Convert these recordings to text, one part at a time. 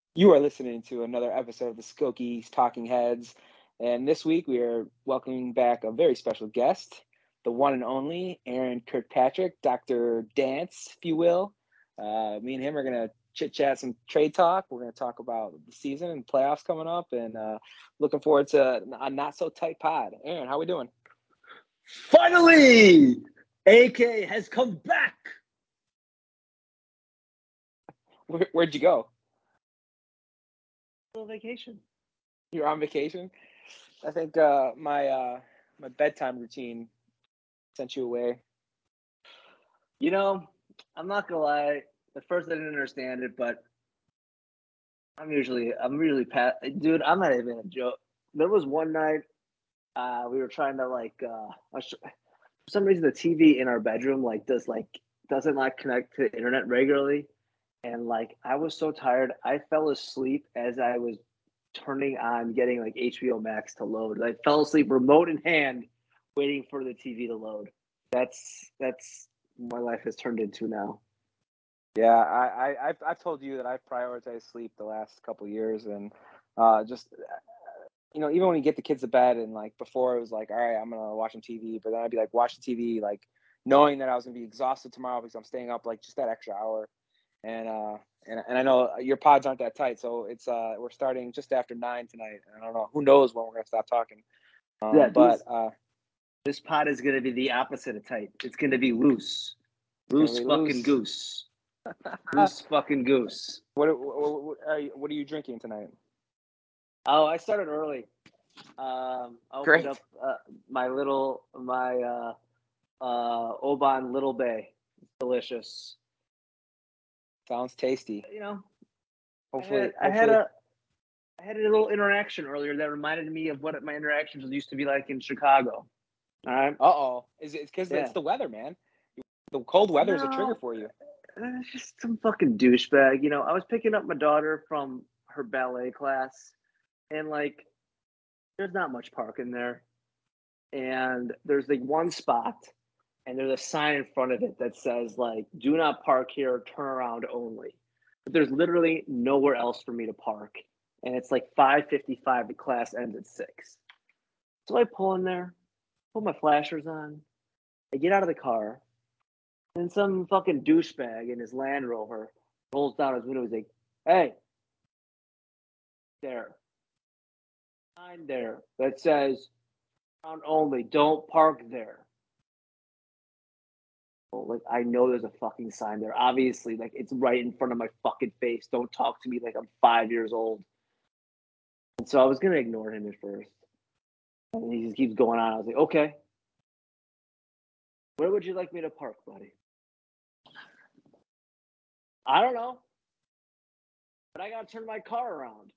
You are listening to another episode of the Skokies Talking Heads. And this week we are welcoming back a very special guest, the one and only Aaron Kirkpatrick, Dr. Dance, if you will. Me and him are going to chit chat some trade talk. We're going to talk about the season and playoffs coming up and looking forward to a not so tight pod. Aaron, how we doing? Finally, AK has come back. Where'd you go? On vacation. You're on vacation? I think my bedtime routine sent you away. You know, I'm not gonna lie. At first, I didn't understand it, but I'm really dude. I'm not even a joke. There was one night we were trying to for some reason the TV in our bedroom doesn't like connect to the internet regularly, and like I was so tired, I fell asleep as I was turning on getting like HBO Max to load. I fell asleep remote in hand, waiting for the TV to load. That's what my life has turned into now. Yeah, I've told you that I've prioritized sleep the last couple of years, and just even when you get the kids to bed, and like before it was like, all right, I'm gonna watch some TV, but then I'd be like watching TV, like knowing that I was gonna be exhausted tomorrow because I'm staying up like just that extra hour, and and I know your pods aren't that tight, so it's we're starting just after 9 tonight, and I don't know who knows when we're gonna stop talking, Yeah, but this pot is gonna be the opposite of tight. It's gonna be loose, it's gonna loose be fucking loose. goose, loose fucking goose. What are you drinking tonight? Oh, I started early. I opened Great. up my Oban Little Bay. It's delicious. Sounds tasty. You know, I Hopefully, had I had hopefully. a I had a little interaction earlier that reminded me of what my interactions used to be like in Chicago. All right. Uh-oh. Is it because it's Yeah. the weather, man? The cold weather is a trigger No, for you. it's just some fucking douchebag. I was picking up my daughter from her ballet class, and like, there's not much parking there. And there's like one spot, and there's a sign in front of it that says, like, do not park here, turn around only. But there's literally nowhere else for me to park. And it's like 5:55, the class ends at 6. So I pull in there, put my flashers on, I get out of the car, and some fucking douchebag in his Land Rover rolls down his window. He's like, "Hey, there, sign there that says "Ground only. Don't park there." Well, like I know there's a fucking sign there. Obviously, like it's right in front of my fucking face. Don't talk to me like I'm 5 years old. And so I was gonna ignore him at first, and he just keeps going on. I was like, "Okay, where would you like me to park, buddy?" I don't know, but I gotta turn my car around.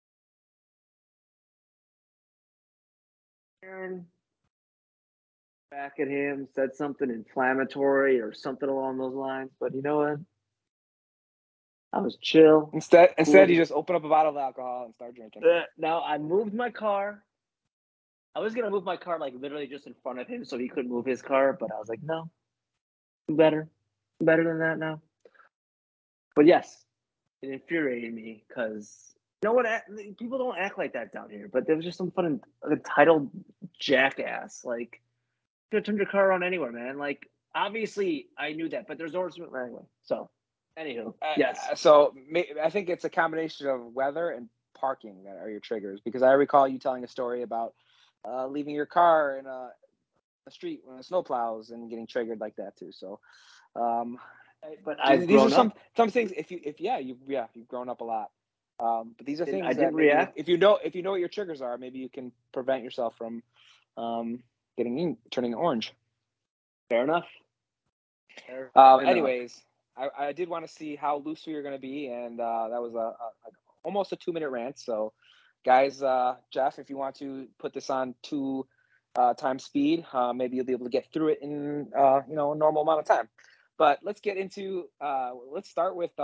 Aaron back at him, said something inflammatory or something along those lines. But you know what? I was chill, Instead, you cool. just open up a bottle of alcohol and start drinking. Now I moved my car. I was gonna move my car like literally just in front of him so he couldn't move his car, but I was like, no, better, better than that now. But yes, it infuriated me because you know what? People don't act like that down here. But there was just some fun entitled jackass. Like, you could turn your car on anywhere, man. Like, obviously, I knew that, but there's orders anyway. So, anywho, yes, I think it's a combination of weather and parking that are your triggers. Because I recall you telling a story about leaving your car in a street when it snow plows and getting triggered like that too. So um, but I've these are grown some up. things. If you've grown up a lot. But these are And I things that didn't maybe react. if you know what your triggers are, maybe you can prevent yourself from um, turning orange. Fair enough. Fair enough. Anyways, I did want to see how loose we were going to be, and that was almost a 2 minute rant. So, guys, Jeff, if you want to put this on two times speed, maybe you'll be able to get through it in a normal amount of time. But let's get into let's start with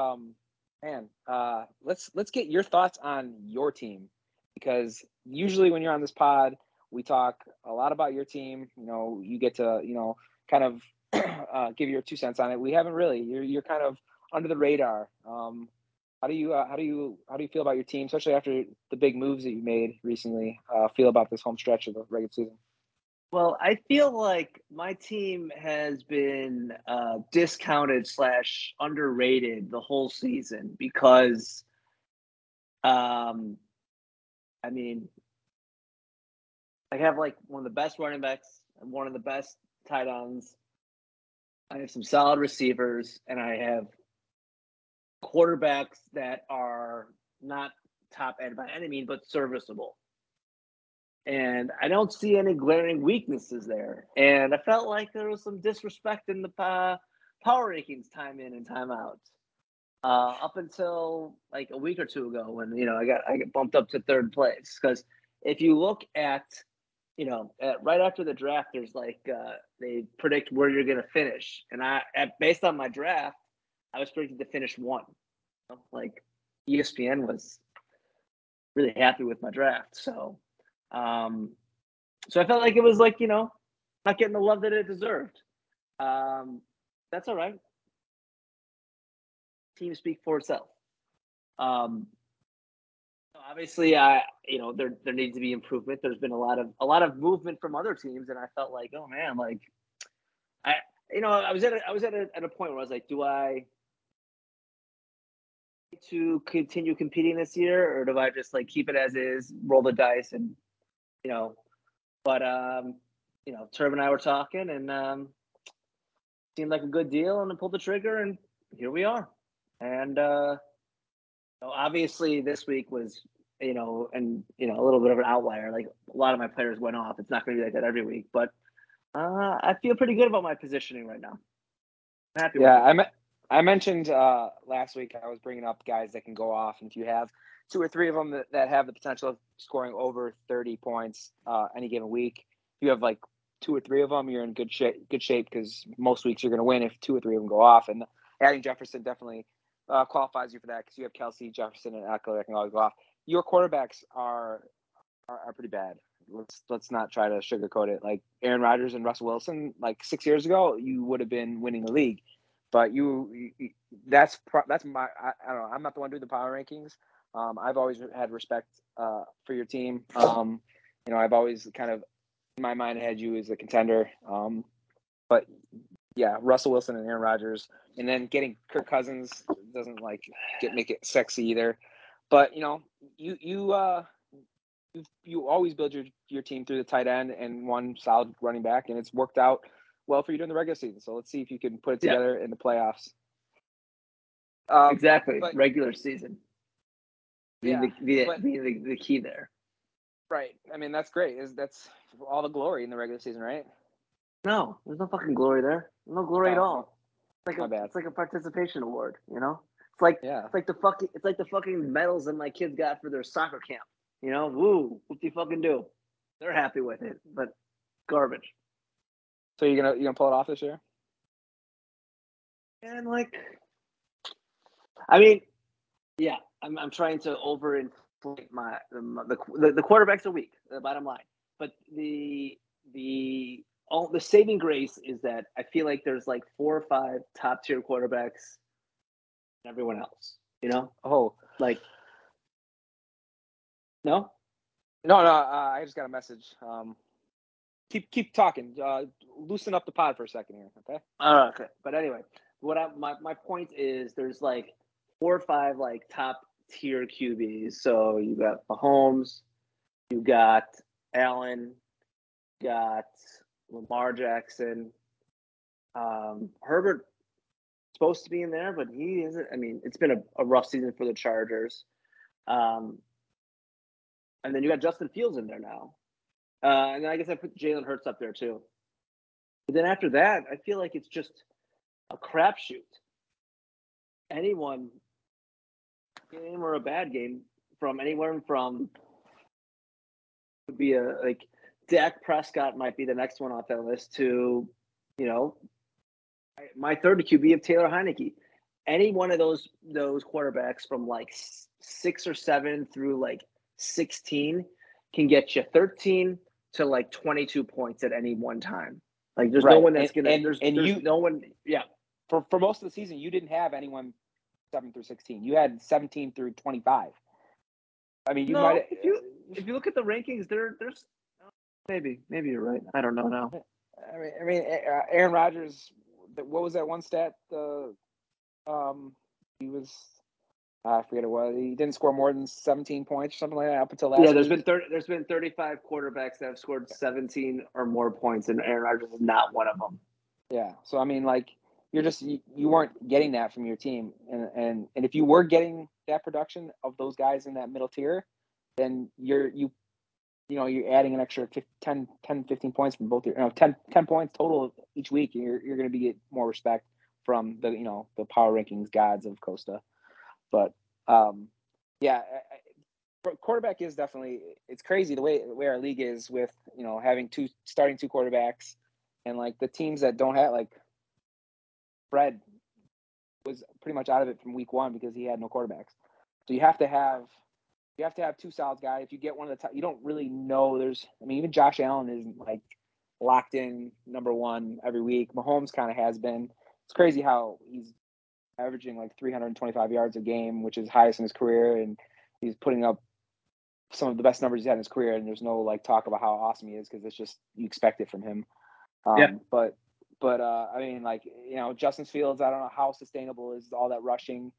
let's get your thoughts on your team, because usually when you're on this pod, we talk a lot about your team. You get to kind of give your 2 cents on it. We haven't really. You're kind of under the radar. How do you feel about your team, especially after the big moves that you made recently? Feel about this home stretch of the regular season? Well, I feel like my team has been discounted slash underrated the whole season because, um, I mean, I have like one of the best running backs and one of the best tight ends. I have some solid receivers, and I have quarterbacks that are not top end by any means, but serviceable. And I don't see any glaring weaknesses there. And I felt like there was some disrespect in the power rankings time in and time out. Up until like a week or two ago, when I get bumped up to third place, because if you look at right after the draft, there's they predict where you're going to finish, and based on my draft, I was predicted to finish one. Like ESPN was really happy with my draft, um, so I felt like it was not getting the love that it deserved. Um, that's all right. Team speak for itself. Um, Obviously, there needs to be improvement. There's been a lot of movement from other teams, and I felt like, oh man, like I I was at a point where I was like, do I to continue competing this year, or do I just like keep it as is, roll the dice, and you know? But Turb and I were talking, and seemed like a good deal, and I pulled the trigger, and here we are. And obviously, this week was a little bit of an outlier. Like a lot of my players went off. It's not going to be like that every week, but I feel pretty good about my positioning right now. I'm happy with Yeah, it. I mentioned last week I was bringing up guys that can go off, and if you have two or three of them that have the potential of scoring over 30 points any given week, if you have like two or three of them, you're in good shape. Good shape because most weeks you're going to win if two or three of them go off. And adding Jefferson definitely qualifies you for that because you have Kelsey, Jefferson, and Eckler that can all go off. Your quarterbacks are pretty bad. Let's not try to sugarcoat it. Like Aaron Rodgers and Russell Wilson, like 6 years ago, you would have been winning the league. But that's my I don't know. I'm not the one doing the power rankings. I've always had respect for your team. I've always kind of in my mind had you as a contender. But yeah, Russell Wilson and Aaron Rodgers, and then getting Kirk Cousins doesn't make it sexy either. But you always build your team through the tight end and one solid running back, and it's worked out well for you during the regular season. So let's see if you can put it Yeah, together in the playoffs. exactly. But Regular season being yeah, but the key there. right. I mean, that's great. That's all the glory in the regular season, right? No, there's no fucking glory there. No glory at Oh, all. It's like my a bad. it's like a participation award. Yeah. It's like the fucking medals that my kids got for their soccer camp. Woo, what do you fucking do? They're happy with it, but garbage. So you're gonna pull it off this year? And I mean, yeah, I'm trying to overinflate the quarterbacks are weak. The bottom line, but the saving grace is that I feel like there's like 4 or 5 top tier quarterbacks and everyone else. Oh Like no, no, no. I just got a message. Keep talking. Loosen up the pod for a second here, okay? okay. But anyway, my point is there's like 4 or 5 like top tier QBs. So you got Mahomes, you got Allen, you got Lamar Jackson, Herbert supposed to be in there, but he isn't. I mean, it's been a rough season for the Chargers. Um, and then you got Justin Fields in there now. And then I guess I put Jalen Hurts up there too. But then after that, I feel like it's just a crapshoot. Anyone, game or a bad game from anywhere from would be like Dak Prescott might be the next one off that list to, you know, my third QB of Taylor Heineke. Any one of those quarterbacks from like 6 or 7 through like 16 can get you 13 to like 22 points at any one time. Like there's no Right. one And that's gonna and there's and there's you no one. Yeah, for most of the season you didn't have anyone 7 through 16. You had 17 through 25. I mean, you No, might. if you look at the rankings, there's maybe you're right. I don't know now. Aaron Rodgers. What was that one stat? He was. I forget it was. He didn't score more than 17 points or something like that up until last. Yeah, there's week. been 35 quarterbacks that have scored 17 or more points, and Aaron Rodgers is not one of them. Yeah. So I mean, like, you weren't getting that from your team, and if you were getting that production of those guys in that middle tier, then you're adding an extra 10, 15 points from both your 10 points total each week, and you're going to get more respect from the power rankings gods of Costa. But yeah, quarterback is definitely, it's crazy the way our league is with having starting two quarterbacks, and like the teams that don't have, like Fred was pretty much out of it from week one because he had no quarterbacks. So you have to have two solid guys. If you get one of the top, you don't really know. Even Josh Allen isn't like locked in number one every week. Mahomes kind of has been. It's crazy how he's averaging like 325 yards a game, which is highest in his career, and he's putting up some of the best numbers he's had in his career. And there's no like talk about how awesome he is because it's just you expect it from him. Yeah. But Justin Fields, I don't know how sustainable is all that rushing.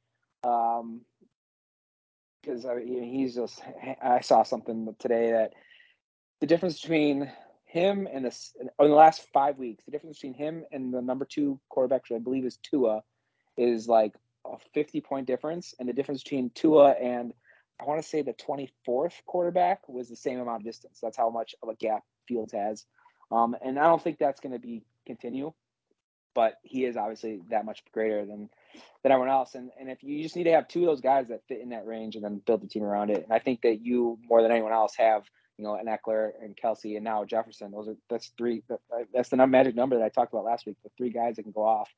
Because he's just. I saw something today that the difference between him and in the last 5 weeks, the difference between him and the number two quarterback, which I believe is Tua, is like a 50-point difference, and the difference between Tua and I want to say the 24th quarterback was the same amount of distance. That's how much of a gap Fields has, and I don't think that's going to continue. But he is obviously that much greater than everyone else. And if you just need to have two of those guys that fit in that range and then build the team around it. And I think that you, more than anyone else, have, an Eckler and Kelsey and now Jefferson. That's three. That's the magic number that I talked about last week. The three guys that can go off,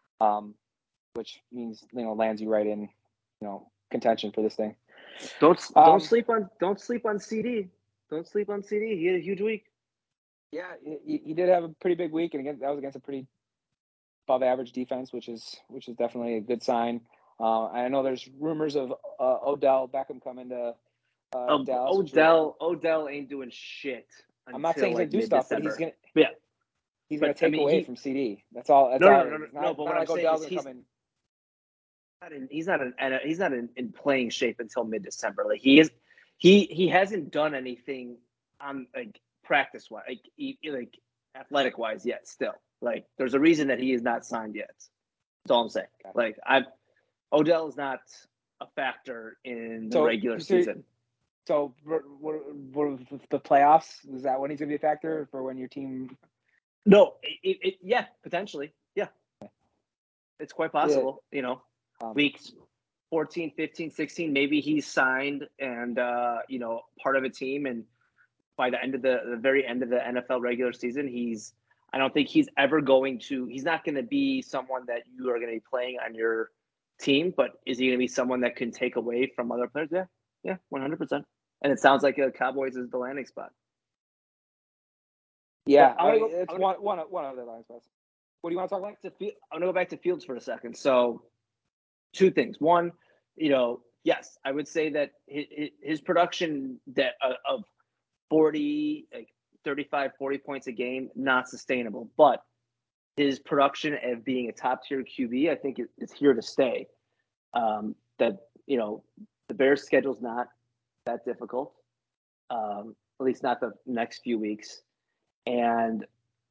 which means, lands you right in, contention for this thing. Don't sleep on CD. Don't sleep on CD. He had a huge week. Yeah, he did have a pretty big week, and that was against a pretty above average defense, which is definitely a good sign. I know there's rumors of Odell Beckham coming to Dallas. Odell ain't doing shit. I'm not saying he's gonna do stuff, but he's gonna take away from CD. That's all. That's no. But what I'm saying is he's not in playing shape until mid-December. Like he hasn't done anything on like practice wise, like athletic wise yet. Still, like there's a reason that he is not signed yet. That's all I'm saying. Like Odell is not a factor in the regular season. So, what the playoffs? Is that when he's going to be a factor for when your team? No, yeah, potentially, yeah. It's quite possible, weeks 14, 15, 16, maybe he's signed and, part of a team. And by the end of the very end of the NFL regular season, I don't think he's ever he's not going to be someone that you are going to be playing on your team, but is he going to be someone that can take away from other players? Yeah, 100%. And it sounds like Cowboys is the landing spot. Yeah, it's one of the landing spots. What do you want to talk about? I'm going to go back to Fields for a second. So, two things. One, yes, I would say that his production of 40, like 35, 40 points a game, not sustainable. But his production of being a top tier QB, I think is here to stay. The Bears' schedule's not that difficult, at least not the next few weeks. And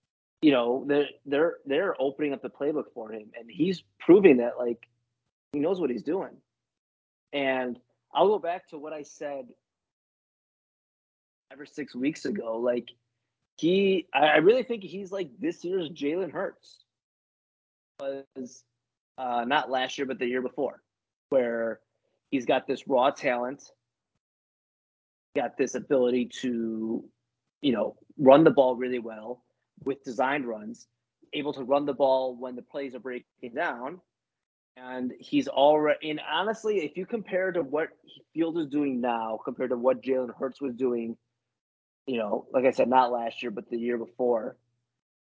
they're opening up the playbook for him, and he's proving that like he knows what he's doing. And I'll go back to what I said 5 or 6 weeks ago. Like I really think he's like this year's Jalen Hurts. Was not last year, but the year before, where he's got this raw talent, got this ability to, run the ball really well with designed runs, able to run the ball when the plays are breaking down. And he's already, and honestly, if you compare to what Fields is doing now compared to what Jalen Hurts was doing, like I said, not last year, but the year before,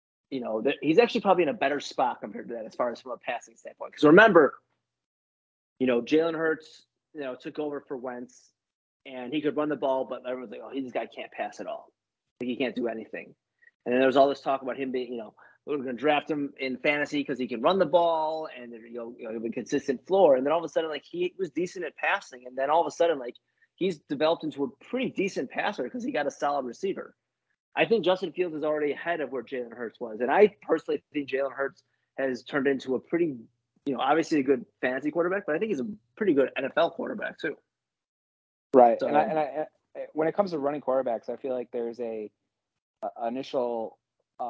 he's actually probably in a better spot compared to that as far as from a passing standpoint. Because remember, Jalen Hurts, took over for Wentz, and he could run the ball, but everyone's like, oh, this guy can't pass at all. Like, he can't do anything. And then there was all this talk about him being, we're going to draft him in fantasy because he can run the ball and he'll have a consistent floor. And then all of a sudden, like, he was decent at passing, and then all of a sudden, like, he's developed into a pretty decent passer because he got a solid receiver. I think Justin Fields is already ahead of where Jalen Hurts was, and I personally think Jalen Hurts has turned into a pretty, obviously a good fantasy quarterback, but I think he's a pretty good NFL quarterback too. Right, so, and I when it comes to running quarterbacks, I feel like there's a initial,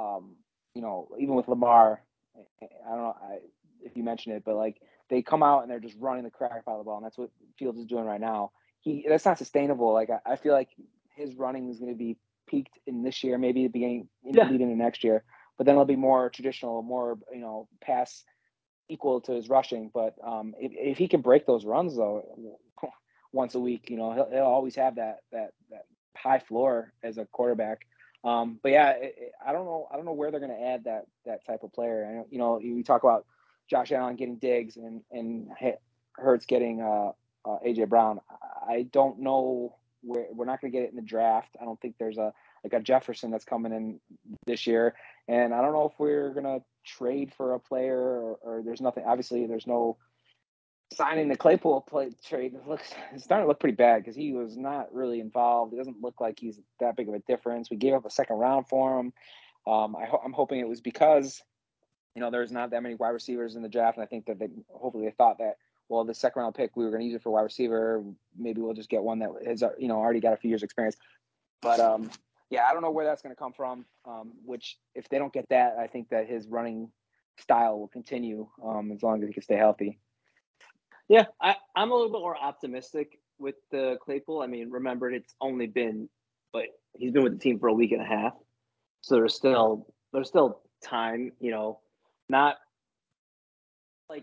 even with Lamar, I don't know if you mentioned it, but like they come out and they're just running the crap out of the ball, and that's what Fields is doing right now. That's not sustainable. Like I feel like his running is going to be peaked in this year, maybe the beginning, leading into next year, but then it'll be more traditional, more pass equal to his rushing. But if he can break those runs though, once a week, he'll always have that high floor as a quarterback. But yeah, I don't know where they're going to add that type of player. You talk about Josh Allen getting Diggs and Hurts getting AJ Brown. I don't know where. We're not going to get it in the draft. I don't think there's a Jefferson that's coming in this year, and I don't know if we're going to trade for a player or there's nothing. Obviously, there's no signing the Claypool trade. It's starting to look pretty bad because he was not really involved. It doesn't look like he's that big of a difference. We gave up a second round for him. I'm hoping it was because there's not that many wide receivers in the draft, and I think that hopefully they thought that, well, the second round pick we were going to use it for wide receiver. Maybe we'll just get one that has already got a few years experience. But yeah, I don't know where that's going to come from. Which if they don't get that, I think that his running style will continue as long as he can stay healthy. Yeah, I'm a little bit more optimistic with the Claypool. I mean, remember, it's only been, but he's been with the team for a week and a half, so there's still time. Not like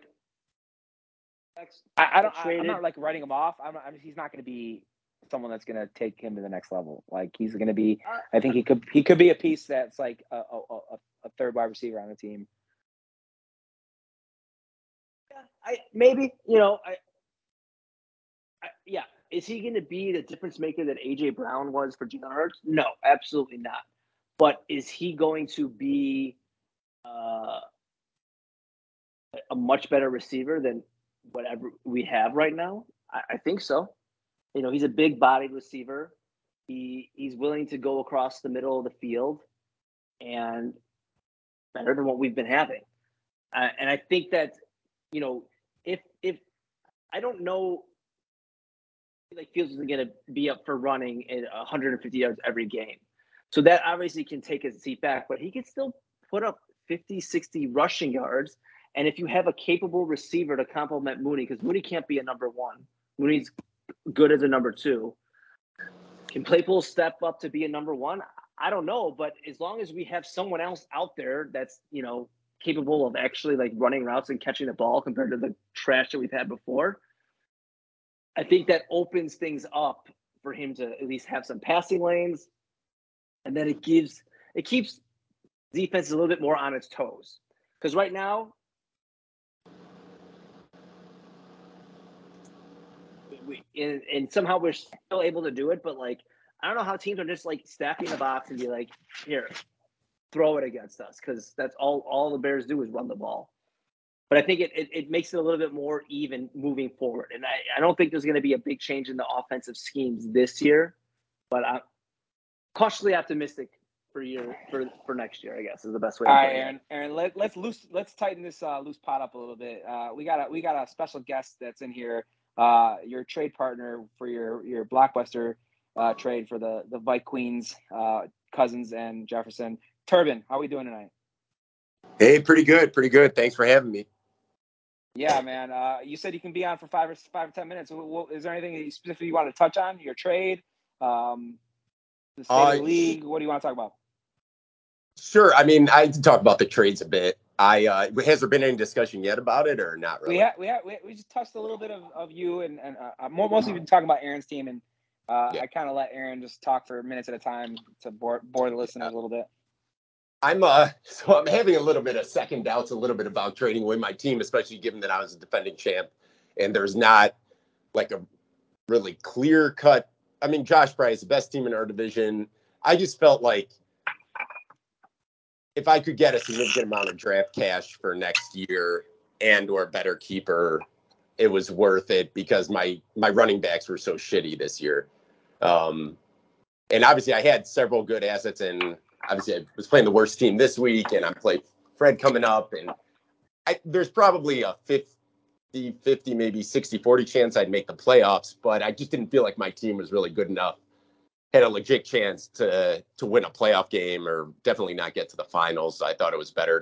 I'm not like writing him off. He's not going to be someone that's going to take him to the next level. Like he's going to be. I think he could be a piece that's like a third wide receiver on the team. Maybe, yeah. Is he going to be the difference maker that AJ Brown was for Jalen Hurts? No, absolutely not. But is he going to be a much better receiver than whatever we have right now? I think so. He's a big bodied receiver. He's willing to go across the middle of the field and better than what we've been having. And I think that, if I don't know, like Fields isn't going to be up for running at 150 yards every game. So that obviously can take his seat back, but he can still put up 50, 60 rushing yards. And if you have a capable receiver to complement Mooney, because Mooney can't be a number one, Mooney's good as a number two. Can Claypool step up to be a number one? I don't know, but as long as we have someone else out there that's, capable of actually like running routes and catching the ball compared to the trash that we've had before, I think that opens things up for him to at least have some passing lanes, and then it keeps defense a little bit more on its toes. Because right now, and somehow we're still able to do it, but like I don't know how teams are just like stacking the box and be like, here, throw it against us, because that's all the Bears do is run the ball. But I think it makes it a little bit more even moving forward. And I don't think there's going to be a big change in the offensive schemes this year, but I'm cautiously optimistic for next year, I guess, is the best way. All right, Aaron, let's tighten this loose pot up a little bit. We got a special guest that's in here. Your trade partner for your Blockbuster trade for the Vike Queens, Cousins and Jefferson. Turbin, how are we doing tonight? Hey, pretty good. Thanks for having me. Yeah, man. You said you can be on for 5 or 10 minutes. Is there anything specific you want to touch on? Your trade, the state of the league. What do you want to talk about? Sure. I mean, I can talk about the trades a bit. Has there been any discussion yet about it, or not really? We just touched a little bit of you and mostly been talking about Aaron's team, and I kind of let Aaron just talk for minutes at a time to bore the listeners a little bit. I'm having a little bit of second doubts, a little bit about trading away my team, especially given that I was a defending champ and there's not like a really clear cut. I mean, Josh Bryant is the best team in our division. I just felt like if I could get a significant amount of draft cash for next year and or better keeper, it was worth it because my running backs were so shitty this year. And obviously I had several good assets, and obviously I was playing the worst team this week, and I'm playing Fred coming up, and there's probably a 50, maybe 60-40 chance I'd make the playoffs, but I just didn't feel like my team was really good enough, had a legit chance to win a playoff game or definitely not get to the finals. So I thought it was better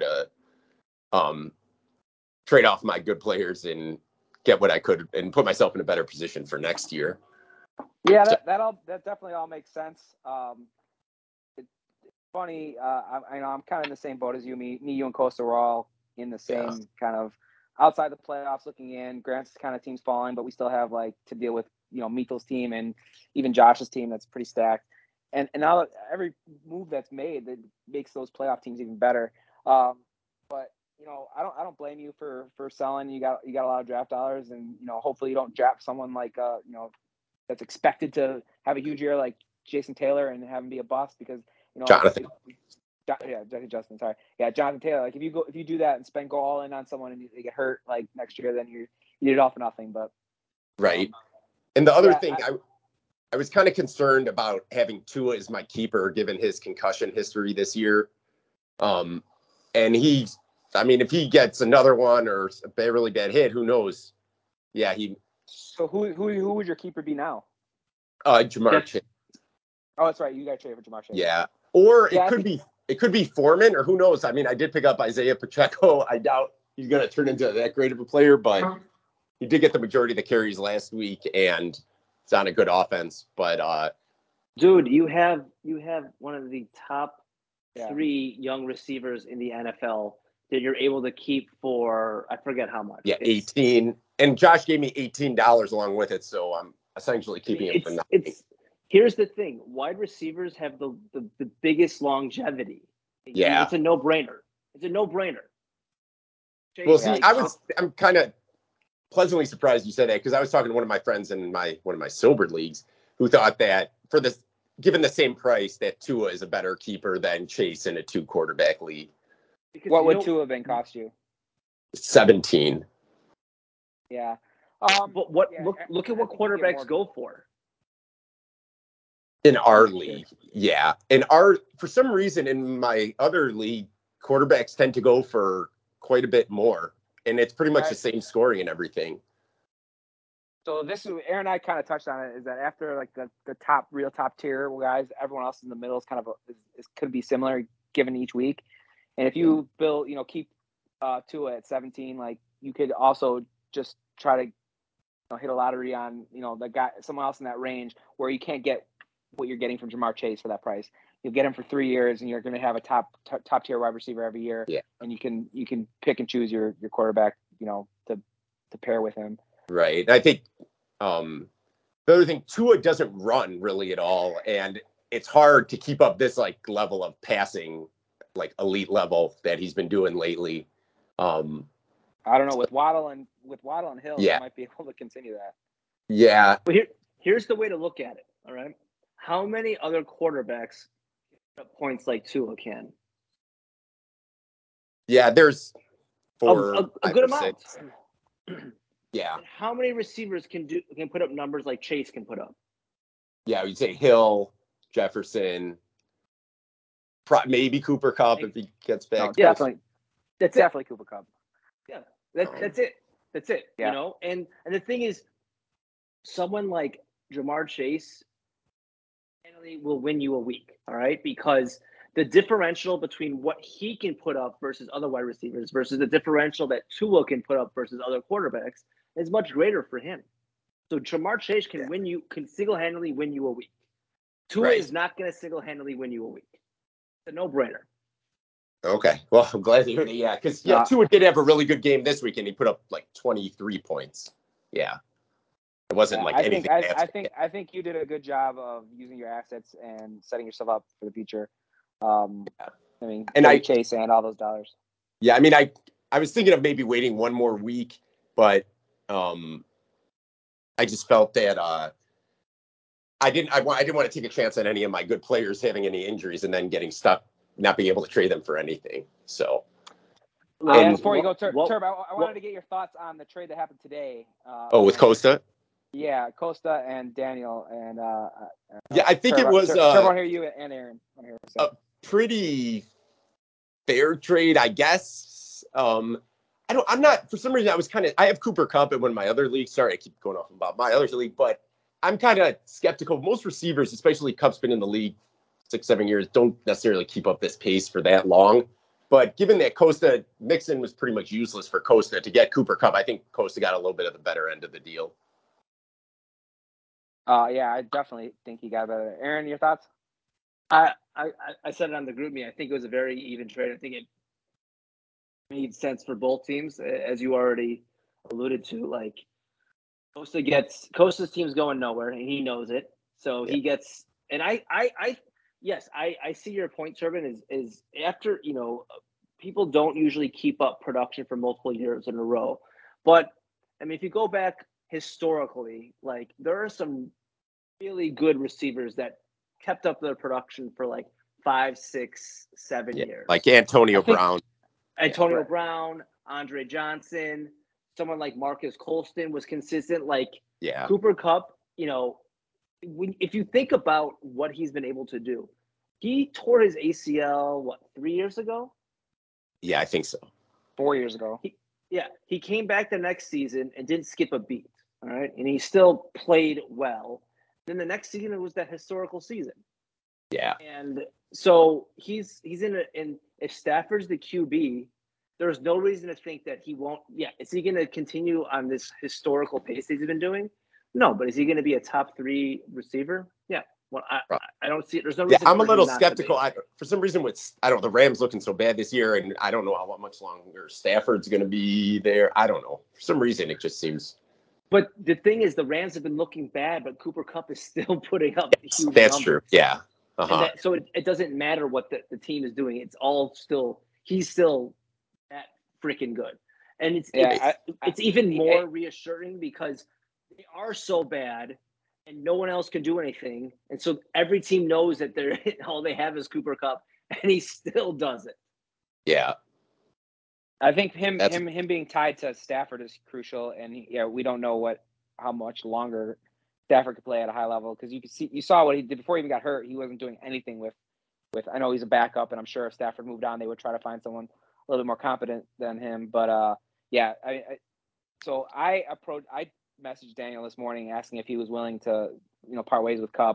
to trade off my good players and get what I could and put myself in a better position for next year. Yeah, that definitely all makes sense. It's funny. I know I'm kind of in the same boat as you. Me, you, and Costa were all in the same kind of outside the playoffs looking in. Grant's kind of team's falling, but we still have like to deal with Mito's team and even Josh's team that's pretty stacked. And now every move that's made that makes those playoff teams even better. But I don't blame you for selling. You got a lot of draft dollars, and hopefully you don't draft someone like that's expected to have a huge year like Jason Taylor and have him be a bust because Jonathan. Justin, sorry. Yeah, Jonathan Taylor. Like if you do that and go all in on someone and they get hurt like next year, then you did it all for nothing. But right. And the other thing, I was kind of concerned about having Tua as my keeper given his concussion history this year. And if he gets another one or a really bad hit, who knows? Yeah, So who would your keeper be now? Ja'Marr Chase. Oh, that's right. You got traded for Ja'Marr Chase. Yeah. Or it could be Foreman, or who knows? I mean, I did pick up Isaiah Pacheco. I doubt he's going to turn into that great of a player, but he did get the majority of the carries last week, and it's on a good offense. But dude, you have one of the top 3 young receivers in the NFL that you're able to keep for I forget how much. Yeah, 18. And Josh gave me $18 along with it, so I'm essentially keeping him for nothing. Here's the thing: wide receivers have the biggest longevity. Yeah, it's a no-brainer. It's a no-brainer. Well, see, I'm kind of pleasantly surprised you said that, because I was talking to one of my friends in one of my sobered leagues who thought that given the same price, that Tua is a better keeper than Chase in a 2-quarterback league. Because what would Tua been cost you? 17. Yeah. But look at what quarterbacks go for. In our league, yeah. For some reason, in my other league, quarterbacks tend to go for quite a bit more, and it's pretty much the same scoring and everything. So this is Aaron and I kind of touched on it, is that after like the real top tier guys, everyone else in the middle is kind of could be similar given each week. And if you keep Tua at 17, like you could also just try to hit a lottery on the guy, someone else in that range where you can't get what you're getting from Ja'Marr Chase for that price. You'll get him for 3 years, and you're going to have a top tier wide receiver every year. Yeah. And you can pick and choose your quarterback, to pair with him. Right. I think the other thing, Tua doesn't run really at all, and it's hard to keep up this like level of passing, like elite level that he's been doing lately. I don't know, with Waddle and Hill, they might be able to continue that. Yeah. But here's the way to look at it. All right. How many other quarterbacks put up points like Tua can? Yeah, there's 4, a good amount. 6. Yeah. And how many receivers can put up numbers like Chase can put up? Yeah, you'd say Hill, Jefferson, maybe Cooper Kupp if he gets back. No, definitely. That's definitely Cooper Kupp. Yeah, that's it. That's it. Yeah. And the thing is, someone like Ja'Marr Chase will win you a week, all right? Because the differential between what he can put up versus other wide receivers versus the differential that Tua can put up versus other quarterbacks is much greater for him. So Ja'Marr Chase can single-handedly win you a week. Tua is not going to single-handedly win you a week. It's a no-brainer. Okay. Well, I'm glad to hear that. Yeah, because Tua did have a really good game this week, and he put up like 23 points. Yeah. It wasn't like anything. I think you did a good job of using your assets and setting yourself up for the future. Chase and all those dollars. Yeah, I mean, I was thinking of maybe waiting one more week, but I just felt that I didn't want to take a chance on any of my good players having any injuries and then getting stuck, not being able to trade them for anything. So, before you go, Turb, I wanted to get your thoughts on the trade that happened today. With Costa? Yeah, Costa and Daniel. And yeah, I think Turb, it was Turb, I want to hear you and Aaron. A pretty fair trade, I guess. I'm not, for some reason, I have Cooper Kupp in one of my other leagues. Sorry, I keep going off about my other league, but I'm kind of skeptical. Most receivers, especially Kupp's been in the league 6-7 years, don't necessarily keep up this pace for that long. But given that Mixon was pretty much useless for Costa, to get Cooper Kupp, I think Costa got a little bit of the better end of the deal. Yeah, I definitely think he got better. Aaron, your thoughts? I said it on the group me. I think it was a very even trade. I think it made sense for both teams, as you already alluded to. Like Costa's team's going nowhere, and he knows it. So he gets, and I see your point, Turbin. Is after people don't usually keep up production for multiple years in a row, but I mean, if you go back historically, like there are some really good receivers that kept up their production for like 5, 6, 7 years. Like Antonio Brown. Antonio Brown, Andre Johnson, someone like Marcus Colston was consistent. Like Cooper Kupp, if you think about what he's been able to do, he tore his ACL, 3 years ago? Yeah, I think so. 4 years ago. He came back the next season and didn't skip a beat. All right. And he still played well. Then the next season, it was that historical season. Yeah. And so he's in if Stafford's the QB, there's no reason to think that he won't. Yeah. Is he going to continue on this historical pace he's been doing? No. But is he going to be a top 3 receiver? Yeah. Well, I don't see it. There's no reason. I'm a little skeptical. For some reason, the Rams looking so bad this year, and I don't know how much longer Stafford's going to be there. I don't know. For some reason, it just seems. But the thing is, the Rams have been looking bad, but Cooper Kupp is still putting up huge That's numbers. True. Yeah. And so it doesn't matter what the team is doing. It's all he's still that freaking good. And it's even more reassuring because they are so bad and no one else can do anything. And so every team knows that all they have is Cooper Kupp, and he still does it. Yeah. I think him being tied to Stafford is crucial, and we don't know how much longer Stafford could play at a high level, because you saw what he did before he even got hurt. He wasn't doing anything with. I know he's a backup, and I'm sure if Stafford moved on, they would try to find someone a little bit more competent than him. But so I messaged Daniel this morning asking if he was willing to part ways with Kupp.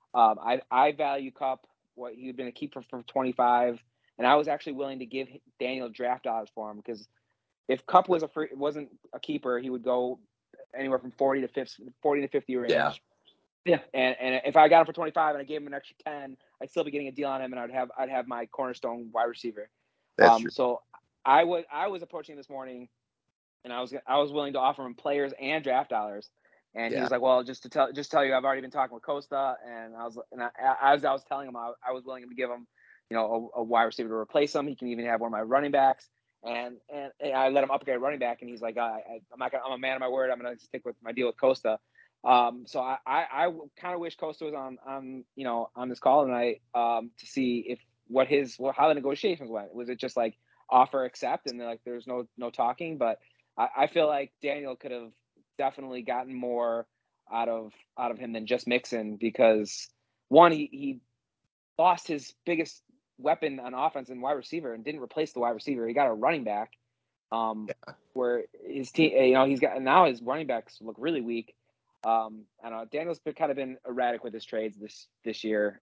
I value Kupp, what he'd been a keeper for 25. And I was actually willing to give Daniel draft dollars for him, because if Kupp wasn't a keeper, he would go anywhere from 40 to 50 range. Yeah. And if I got him for 25 and I gave him an extra 10, I'd still be getting a deal on him, and I'd have my cornerstone wide receiver. That's true. So I was approaching this morning, and I was willing to offer him players and draft dollars. And he was like, "Well, just tell you, I've already been talking with Costa." And as I was telling him, I was willing to give him, a wide receiver to replace him. He can even have one of my running backs. And I let him upgrade running back, and he's like, I'm a man of my word. I'm going to stick with my deal with Costa. So I kind of wish Costa was on this call tonight to see how the negotiations went. Was it just like offer, accept, and like there's no talking? But I feel like Daniel could have definitely gotten more out of him than just Mixon, because one, he lost his biggest weapon on offense and wide receiver and didn't replace the wide receiver. He got a running back where his team, now his running backs look really weak. I don't know. Daniel's kind of been erratic with his trades this year.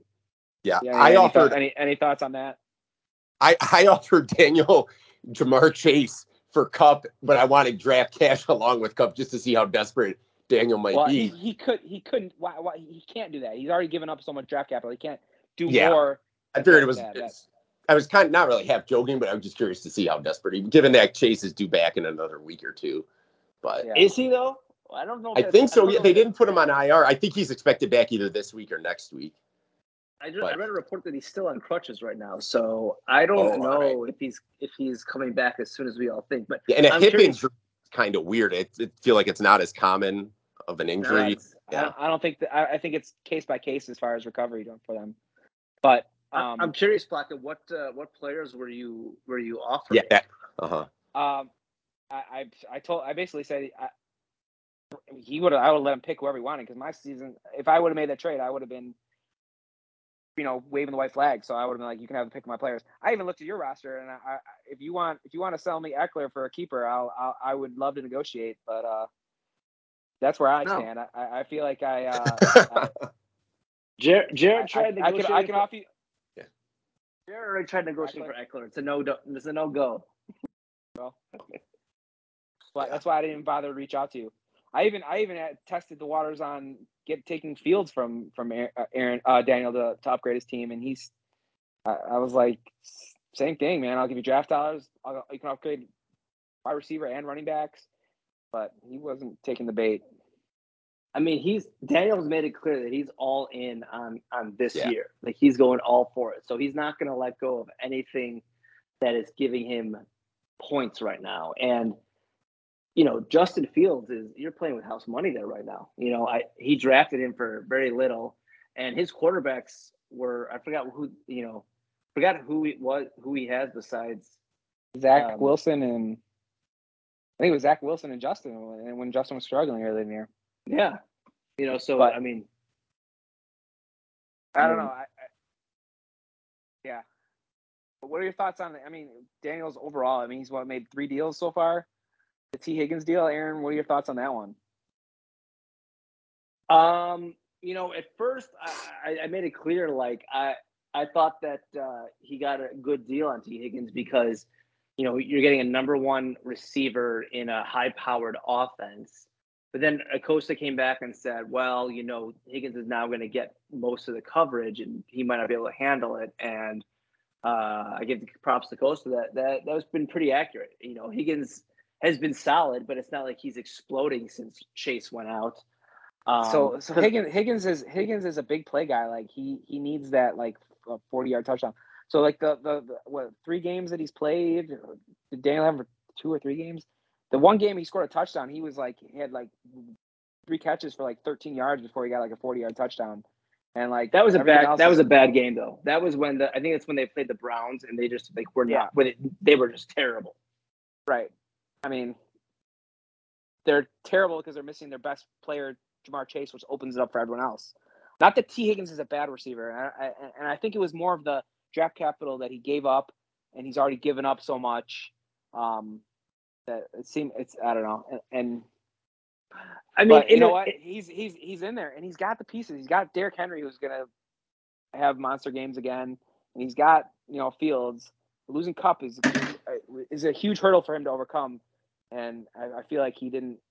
I offered any thoughts on that? I offered Daniel Jamar Chase for Kupp, but I wanted draft cash along with Kupp just to see how desperate Daniel might be. He couldn't. Why he can't do that? He's already given up so much draft capital. He can't do more. I figured it was. I was kind of not really half joking, but I was just curious to see how desperate given that Chase is due back in another week or two. But is he though? I don't know. I think so. Yeah, they didn't put him on IR. I think he's expected back either this week or next week. I read a report that he's still on crutches right now, so I don't know if he's coming back as soon as we all think. But and a hip injury kind of weird. It feel like it's not as common of an injury. I don't think that. I think it's case by case as far as recovery for them. But I'm curious, Plaka, what players were you offered? Yeah. I basically said I would let him pick whoever he wanted, because my season, if I would have made that trade, I would have been, waving the white flag. So I would have been like, you can have the pick of my players. I even looked at your roster, and if you want to sell me Eckler for a keeper, I would love to negotiate. But that's where I stand. I feel like Jared tried negotiating. I can offer you. Yeah. Jared already tried negotiating for Eckler. It's a no. It's a no go. Well, that's why I didn't even bother to reach out to you. I even tested the waters on taking Fields from Aaron Daniel to upgrade his team, and I was like, same thing, man. I'll give you draft dollars. You can upgrade wide receiver and running backs, but he wasn't taking the bait. I mean, Daniel's made it clear that he's all in on this year. Like, he's going all for it. So he's not going to let go of anything that is giving him points right now. And Justin Fields you're playing with house money there right now. He drafted him for very little, and his quarterbacks were, I forgot who he has besides Zach Wilson, and I think it was Zach Wilson and Justin when Justin was struggling earlier in the year. Yeah. But, I mean, I don't know. Yeah. But what are your thoughts on Daniels overall? I mean, he's made 3 deals so far. The T. Higgins deal, Aaron, what are your thoughts on that one? At first I made it clear, like, I thought that he got a good deal on T. Higgins because, you're getting a number 1 receiver in a high-powered offense. But then Acosta came back and said, well, Higgins is now going to get most of the coverage and he might not be able to handle it. And I give props to Acosta that's been pretty accurate. Higgins has been solid, but it's not like he's exploding since Chase went out. So Higgins is a big play guy. Like he needs that, like, a 40-yard touchdown. So, like, the 3 games that he's played, did Daniel have 2 or 3 games? The one game he scored a touchdown, he had like 3 catches for like 13 yards before he got like a 40-yard touchdown. And like that was a bad game though. That was when I think it's when they played the Browns and they just were not with it. They were just terrible. Right. I mean, they're terrible because they're missing their best player, Jamar Chase, which opens it up for everyone else. Not that T. Higgins is a bad receiver, and I think it was more of the draft capital that he gave up, and he's already given up so much that I don't know. And I mean, you know what? He's in there, and he's got the pieces. He's got Derrick Henry, who's gonna have monster games again, and he's got Fields. Losing Kupp is a huge hurdle for him to overcome, and I feel like he didn't.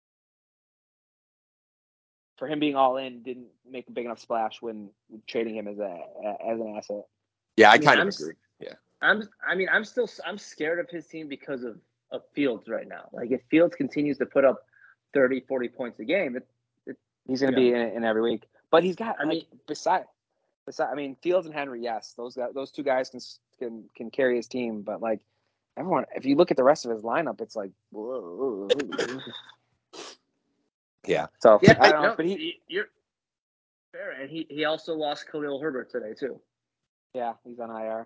For him being all in, didn't make a big enough splash when trading him as an asset. Yeah, I kind of agree. Yeah, I'm scared of his team because of Fields right now. Like, if Fields continues to put up 30, 40 points a game, he's going to be in every week. But he's got, besides, Fields and Henry, yes, those 2 guys can carry his team. But, like, everyone, if you look at the rest of his lineup, it's like, whoa. Yeah. So yeah, I don't know, but you're fair, and he also lost Khalil Herbert today too. Yeah, he's on IR.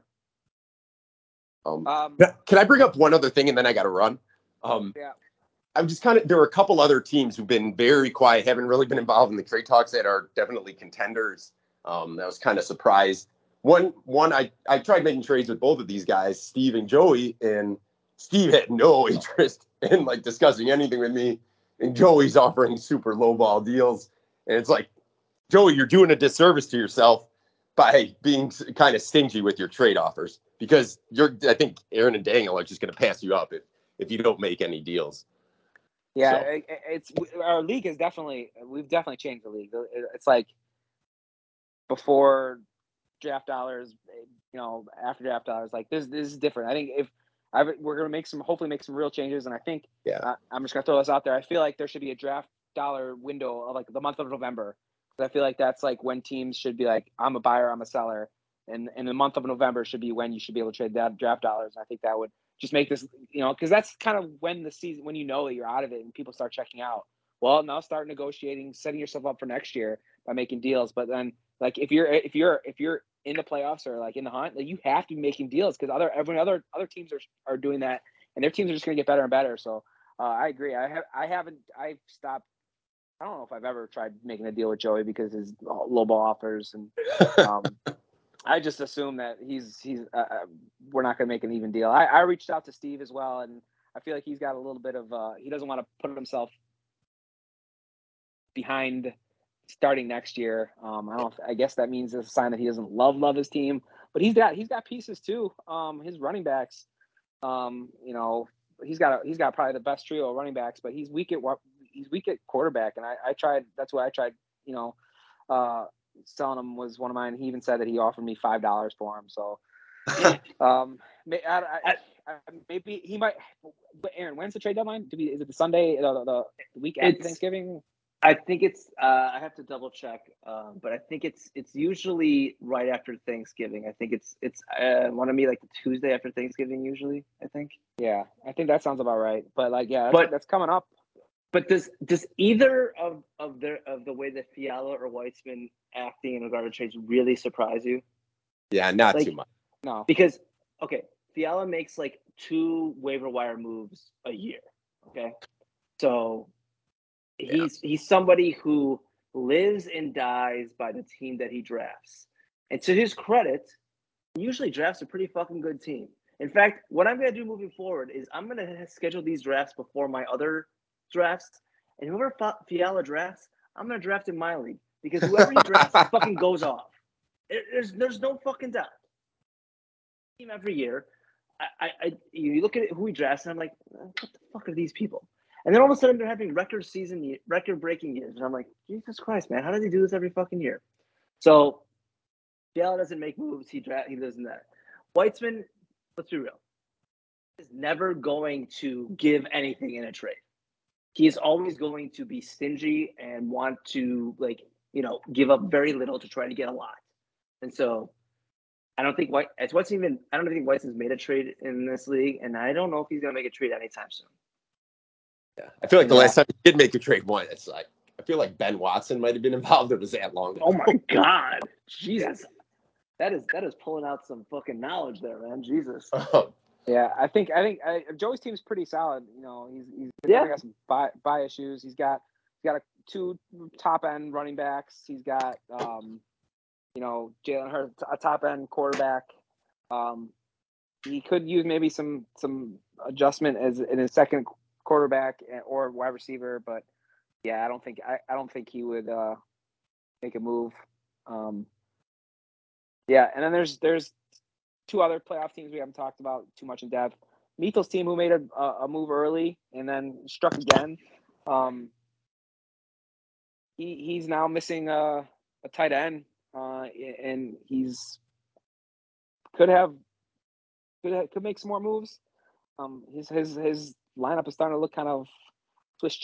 Can I bring up one other thing and then I got to run? Yeah. I'm just there are a couple other teams who've been very quiet, haven't really been involved in the trade talks that are definitely contenders. That was kind of surprised. One, I tried making trades with both of these guys, Steve and Joey, and Steve had no interest in like discussing anything with me. And Joey's offering super lowball deals. And it's like, Joey, you're doing a disservice to yourself by being kind of stingy with your trade offers, because I think Aaron and Daniel are just going to pass you up if you don't make any deals. Yeah, our league we've definitely changed the league. It's like before draft dollars, after draft dollars, like this is different. I think we're going to hopefully make some real changes. And I think, I'm just going to throw this out there. I feel like there should be a draft dollar window of like the month of November. I feel like that's like when teams should be like, I'm a buyer, I'm a seller. And the month of November should be when you should be able to trade that draft dollars. And I think that would just make this, because that's kind of when the season, when that you're out of it and people start checking out. Well, now start negotiating, setting yourself up for next year by making deals. But then, like, if you're in the playoffs or like in the hunt, like, you have to be making deals because other teams are doing that, and their teams are just going to get better and better. So I agree. I've stopped. I don't know if I've ever tried making a deal with Joey because his lowball offers, and I just assume that we're not going to make an even deal. I reached out to Steve as well, and I feel like he's got a little bit of he doesn't want to put himself behind starting next year. I guess that means it's a sign that he doesn't love his team, but he's got pieces too. His running backs, he's got probably the best trio of running backs, but he's weak at quarterback, and I tried. That's why I tried. Selling him was one of mine. He even said that he offered me $5 for him. So, maybe he might. Aaron, when's the trade deadline? Is it the Sunday, the week after Thanksgiving? I think it's. I have to double check, but I think it's usually right after Thanksgiving. I think it's want to be like the Tuesday after Thanksgiving usually. I think. Yeah, I think that sounds about right. But like, yeah, that's coming up. But does either of the way that Fiala or Weitzman acting in regard to trades really surprise you? Yeah, not too much. No, because Fiala makes like 2 waiver wire moves a year. Okay, so he's somebody who lives and dies by the team that he drafts, and to his credit, he usually drafts a pretty fucking good team. In fact, what I'm gonna do moving forward is I'm gonna schedule these drafts before my other drafts, and whoever Fiala drafts, I'm gonna draft in my league because whoever he drafts fucking goes off. There's no fucking doubt. Team every year, you look at who he drafts, and I'm like, what the fuck are these people? And then all of a sudden they're having record-breaking years, and I'm like, Jesus Christ, man, how does he do this every fucking year? So Fiala doesn't make moves. He lives in that. Weitzman, let's be real, is never going to give anything in a trade. He is always going to be stingy and want to give up very little to try to get a lot. And so I don't think Weitzman's made a trade in this league, and I don't know if he's going to make a trade anytime soon. Yeah, I feel like the last time he did make a trade it's like I feel like Ben Watson might have been involved. It was that long ago. Oh my God, Jesus, that is pulling out some fucking knowledge there, man. Jesus. Yeah, I think Joey's team's pretty solid. He's got some buy issues. He's got 2 top end running backs. He's got Jalen Hurts, a top end quarterback. He could use maybe some adjustment as in his second quarterback or wide receiver, but yeah, I don't think he would make a move. Yeah, and then there's 2 other playoff teams we haven't talked about too much in depth. Meathel's team, who made a move early and then struck again. He's now missing a tight end, and he's could make some more moves. His lineup is starting to look kind of Swiss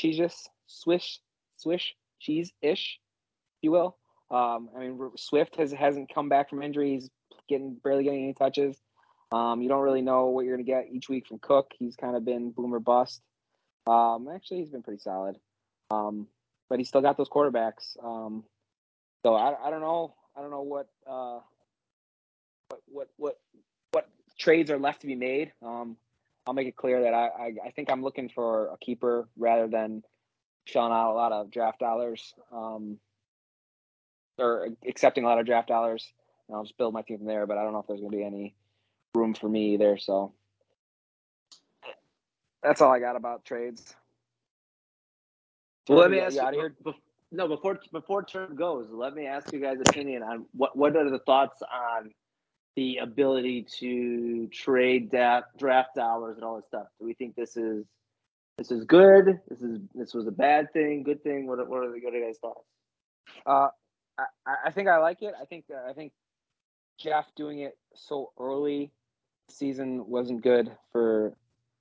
cheese-ish, if you will. Swift hasn't come back from injury. He's barely getting any touches. You don't really know what you're going to get each week from Cook. He's kind of been boom or bust. Actually, he's been pretty solid. But he's still got those quarterbacks. So I don't know. I don't know what trades are left to be made. I'll make it clear that I think I'm looking for a keeper rather than shelling out a lot of draft dollars, or accepting a lot of draft dollars. And I'll just build my team from there. But I don't know if there's going to be any room for me either. So that's all I got about trades. Well, let me ask you out here. Before term goes, let me ask you guys' opinion on what are the thoughts on the ability to trade draft dollars and all this stuff. Do we think this is good? This was a bad thing, good thing? What are the guys' thoughts? I think I like it. I think Jeff doing it so early season wasn't good for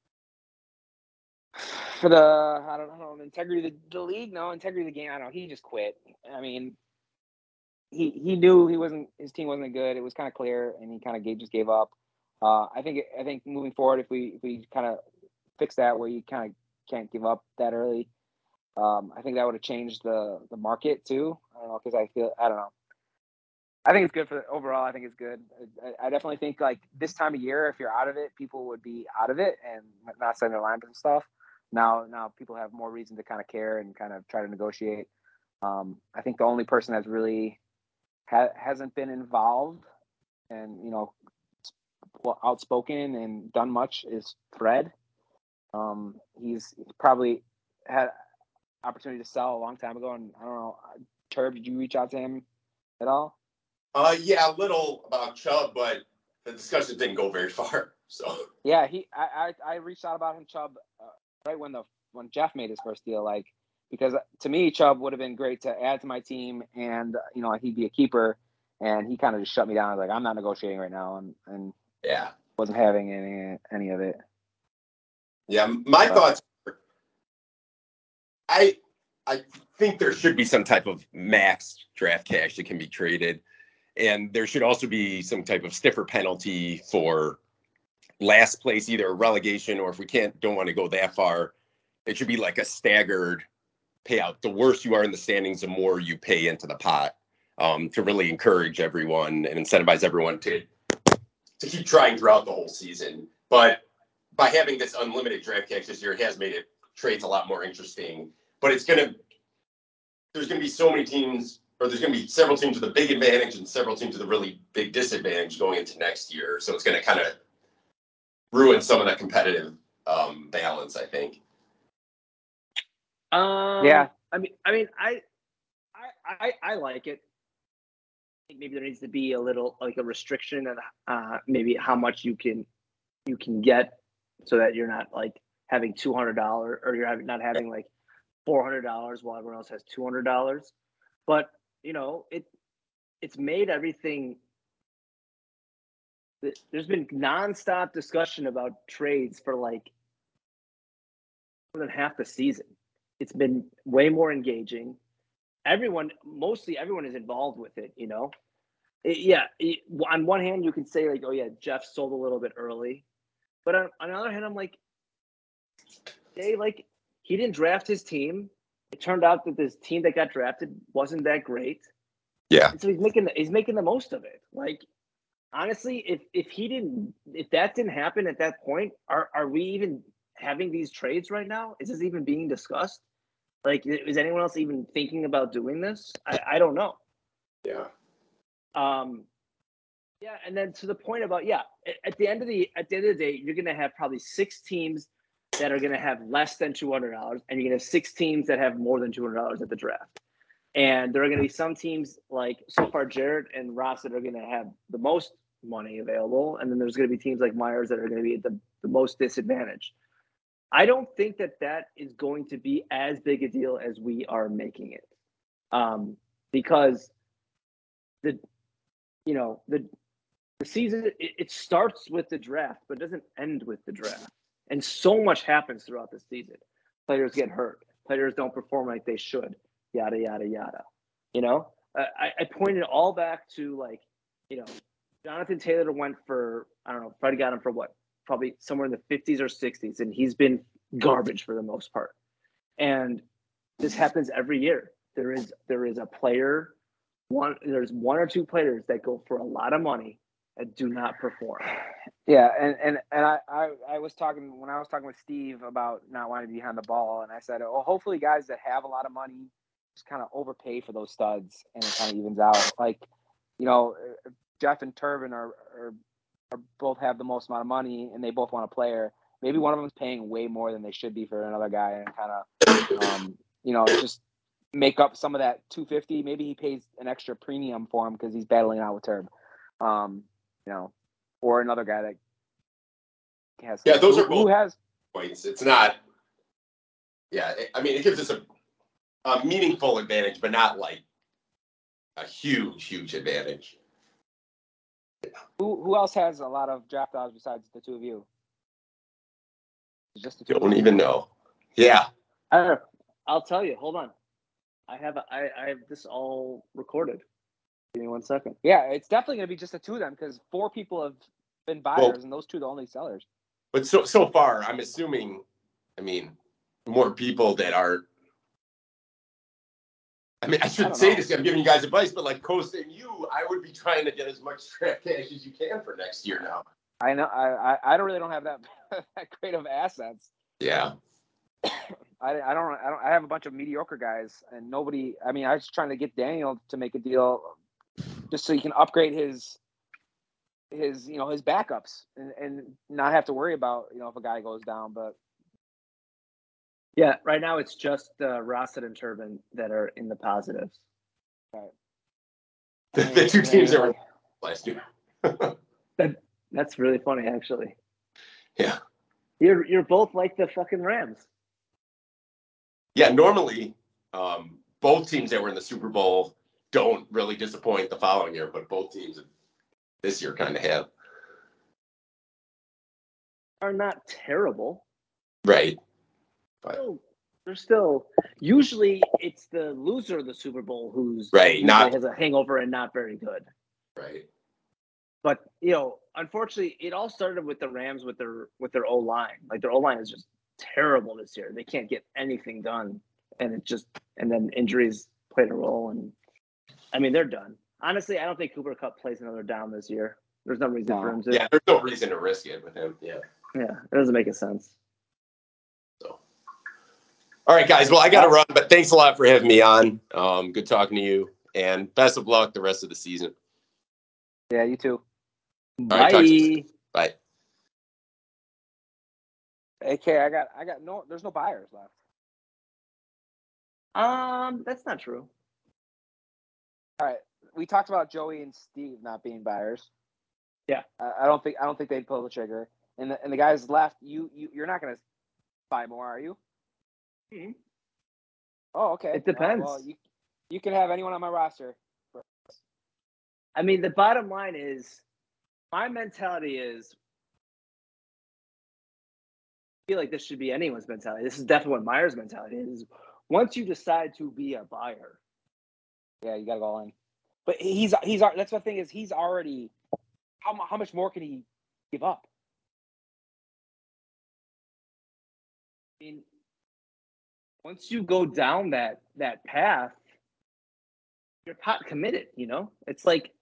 the I don't know, integrity of the league. No, integrity of the game. I don't know. He just quit. I mean, he knew his team wasn't good. It was kind of clear, and he kind of just gave up. I think moving forward, if we kind of fix that where you kind of can't give up that early, I think that would have changed the market too. I don't know because I don't know. I think it's good for overall. I think it's good. I definitely think like this time of year, if you're out of it, people would be out of it and not sending their lineups and stuff. Now people have more reason to kind of care and kind of try to negotiate. I think the only person that's really hasn't been involved and outspoken and done much is Fred. He's probably had opportunity to sell a long time ago, and I don't know. Turb, did you reach out to him at all? Yeah, a little about Chubb, but the discussion didn't go very far. So yeah, I reached out about him, Chubb, right when Jeff made his first deal, like because to me Chubb would have been great to add to my team, and he'd be a keeper, and he kind of just shut me down. Like I'm not negotiating right now, and yeah, wasn't having any of it. Yeah, my thoughts. I think there should be some type of max draft cash that can be traded. And there should also be some type of stiffer penalty for last place, either a relegation or if we don't want to go that far, it should be like a staggered payout. The worse you are in the standings, the more you pay into the pot to really encourage everyone and incentivize everyone to keep trying throughout the whole season. But by having this unlimited draft cash this year, it has made trades a lot more interesting. But there's going to be so many teams, or there's going to be several teams with a big advantage and several teams with a really big disadvantage going into next year. So it's going to kind of ruin some of that competitive balance, I think. Yeah. I mean, I like it. I think maybe there needs to be a little like a restriction on maybe how much you can get, so that you're not like having $200 or you're not having like $400 while everyone else has $200. But it's made everything. There's been nonstop discussion about trades for like more than half the season. It's been way more engaging. Mostly everyone is involved with it. On one hand, you can say like, oh yeah, Jeff sold a little bit early, but on the other hand, I'm like, he didn't draft his team. It turned out that this team that got drafted wasn't that great. Yeah. And so he's making the most of it. Like, honestly, if that didn't happen at that point, are we even having these trades right now? Is this even being discussed? Like, is anyone else even thinking about doing this? I don't know. Yeah. Yeah, and then to the point about at the end of the day, you're gonna have probably 6 teams that are gonna have less than $200, and you're gonna have 6 teams that have more than $200 at the draft. And there are gonna be some teams like so far Jared and Ross that are gonna have the most money available, and then there's gonna be teams like Myers that are gonna be at the most disadvantaged. I don't think that is going to be as big a deal as we are making it, because the season it starts with the draft, but it doesn't end with the draft. And so much happens throughout the season. Players get hurt. Players don't perform like they should. Yada yada yada. I pointed all back to Jonathan Taylor went for Freddie got him for what? Probably somewhere in the 50s or 60s, and he's been garbage for the most part. And this happens every year. There is a player. There's 1 or 2 players that go for a lot of money that do not perform. Yeah, and I was talking with Steve about not wanting to be behind the ball, and I said, well, hopefully guys that have a lot of money just kind of overpay for those studs, and it kind of evens out. Like, Jeff and Turbin are both have the most amount of money, and they both want a player. Maybe one of them is paying way more than they should be for another guy, and kind of, just make up some of that $250. Maybe he pays an extra premium for him because he's battling out with Turb, or another guy that has. Yeah, those are both who has points. It's not. Yeah, I mean, it gives us a meaningful advantage, but not like a huge advantage. Who else has a lot of draft dollars besides the 2 of you? Just the 2 Don't even know. Yeah. I don't know. I'll tell you. Hold on. I have this all recorded. Give me 1 second. Yeah, it's definitely going to be just the 2 of them because 4 people have been buyers, and those two are the only sellers. But so far, I'm assuming, I mean, more people that are. I mean, I shouldn't say this. I'm giving you guys advice, but like Costa and you, I would be trying to get as much draft cash as you can for next year now. I know. I don't have that that great of assets. Yeah. I have a bunch of mediocre guys, and nobody. I mean, I was trying to get Daniel to make a deal, just so he can upgrade his backups and not have to worry about if a guy goes down. But yeah, right now it's just Rossett and Turbin that are in the positives. Right. The two teams that were last year. That's really funny, actually. Yeah. You're both like the fucking Rams. Yeah, normally both teams that were in the Super Bowl don't really disappoint the following year, but both teams this year kind of have. Are not terrible. Right. But they're still usually it's the loser of the Super Bowl who's right, not has a hangover and not very good. Right. But unfortunately, it all started with the Rams with their O line. Like their O line is just terrible this year. They can't get anything done, and then injuries played a role. And I mean, they're done. Honestly, I don't think Cooper Kupp plays another down this year. There's no reason for him to. Yeah, there's no reason to risk it with him. Yeah. Yeah, it doesn't make a sense. So, all right, guys. Well, I got to run, but thanks a lot for having me on. Good talking to you, and best of luck the rest of the season. Yeah, you too. Bye. Right, bye. AK, I got no. There's no buyers left. That's not true. All right, we talked about Joey and Steve not being buyers. Yeah, I don't think they'd pull the trigger. And the guys left. You're not going to buy more, are you? Mm-hmm. Oh, okay. It depends. Well, you can have anyone on my roster. I mean, the bottom line is, my mentality is, I feel like this should be anyone's mentality. This is definitely what Meyer's mentality is. Once you decide to be a buyer, yeah, you got to go all in. But he's that's the thing is he's already. How much more can he give up? I mean, once you go down that path, you're pot committed. It's like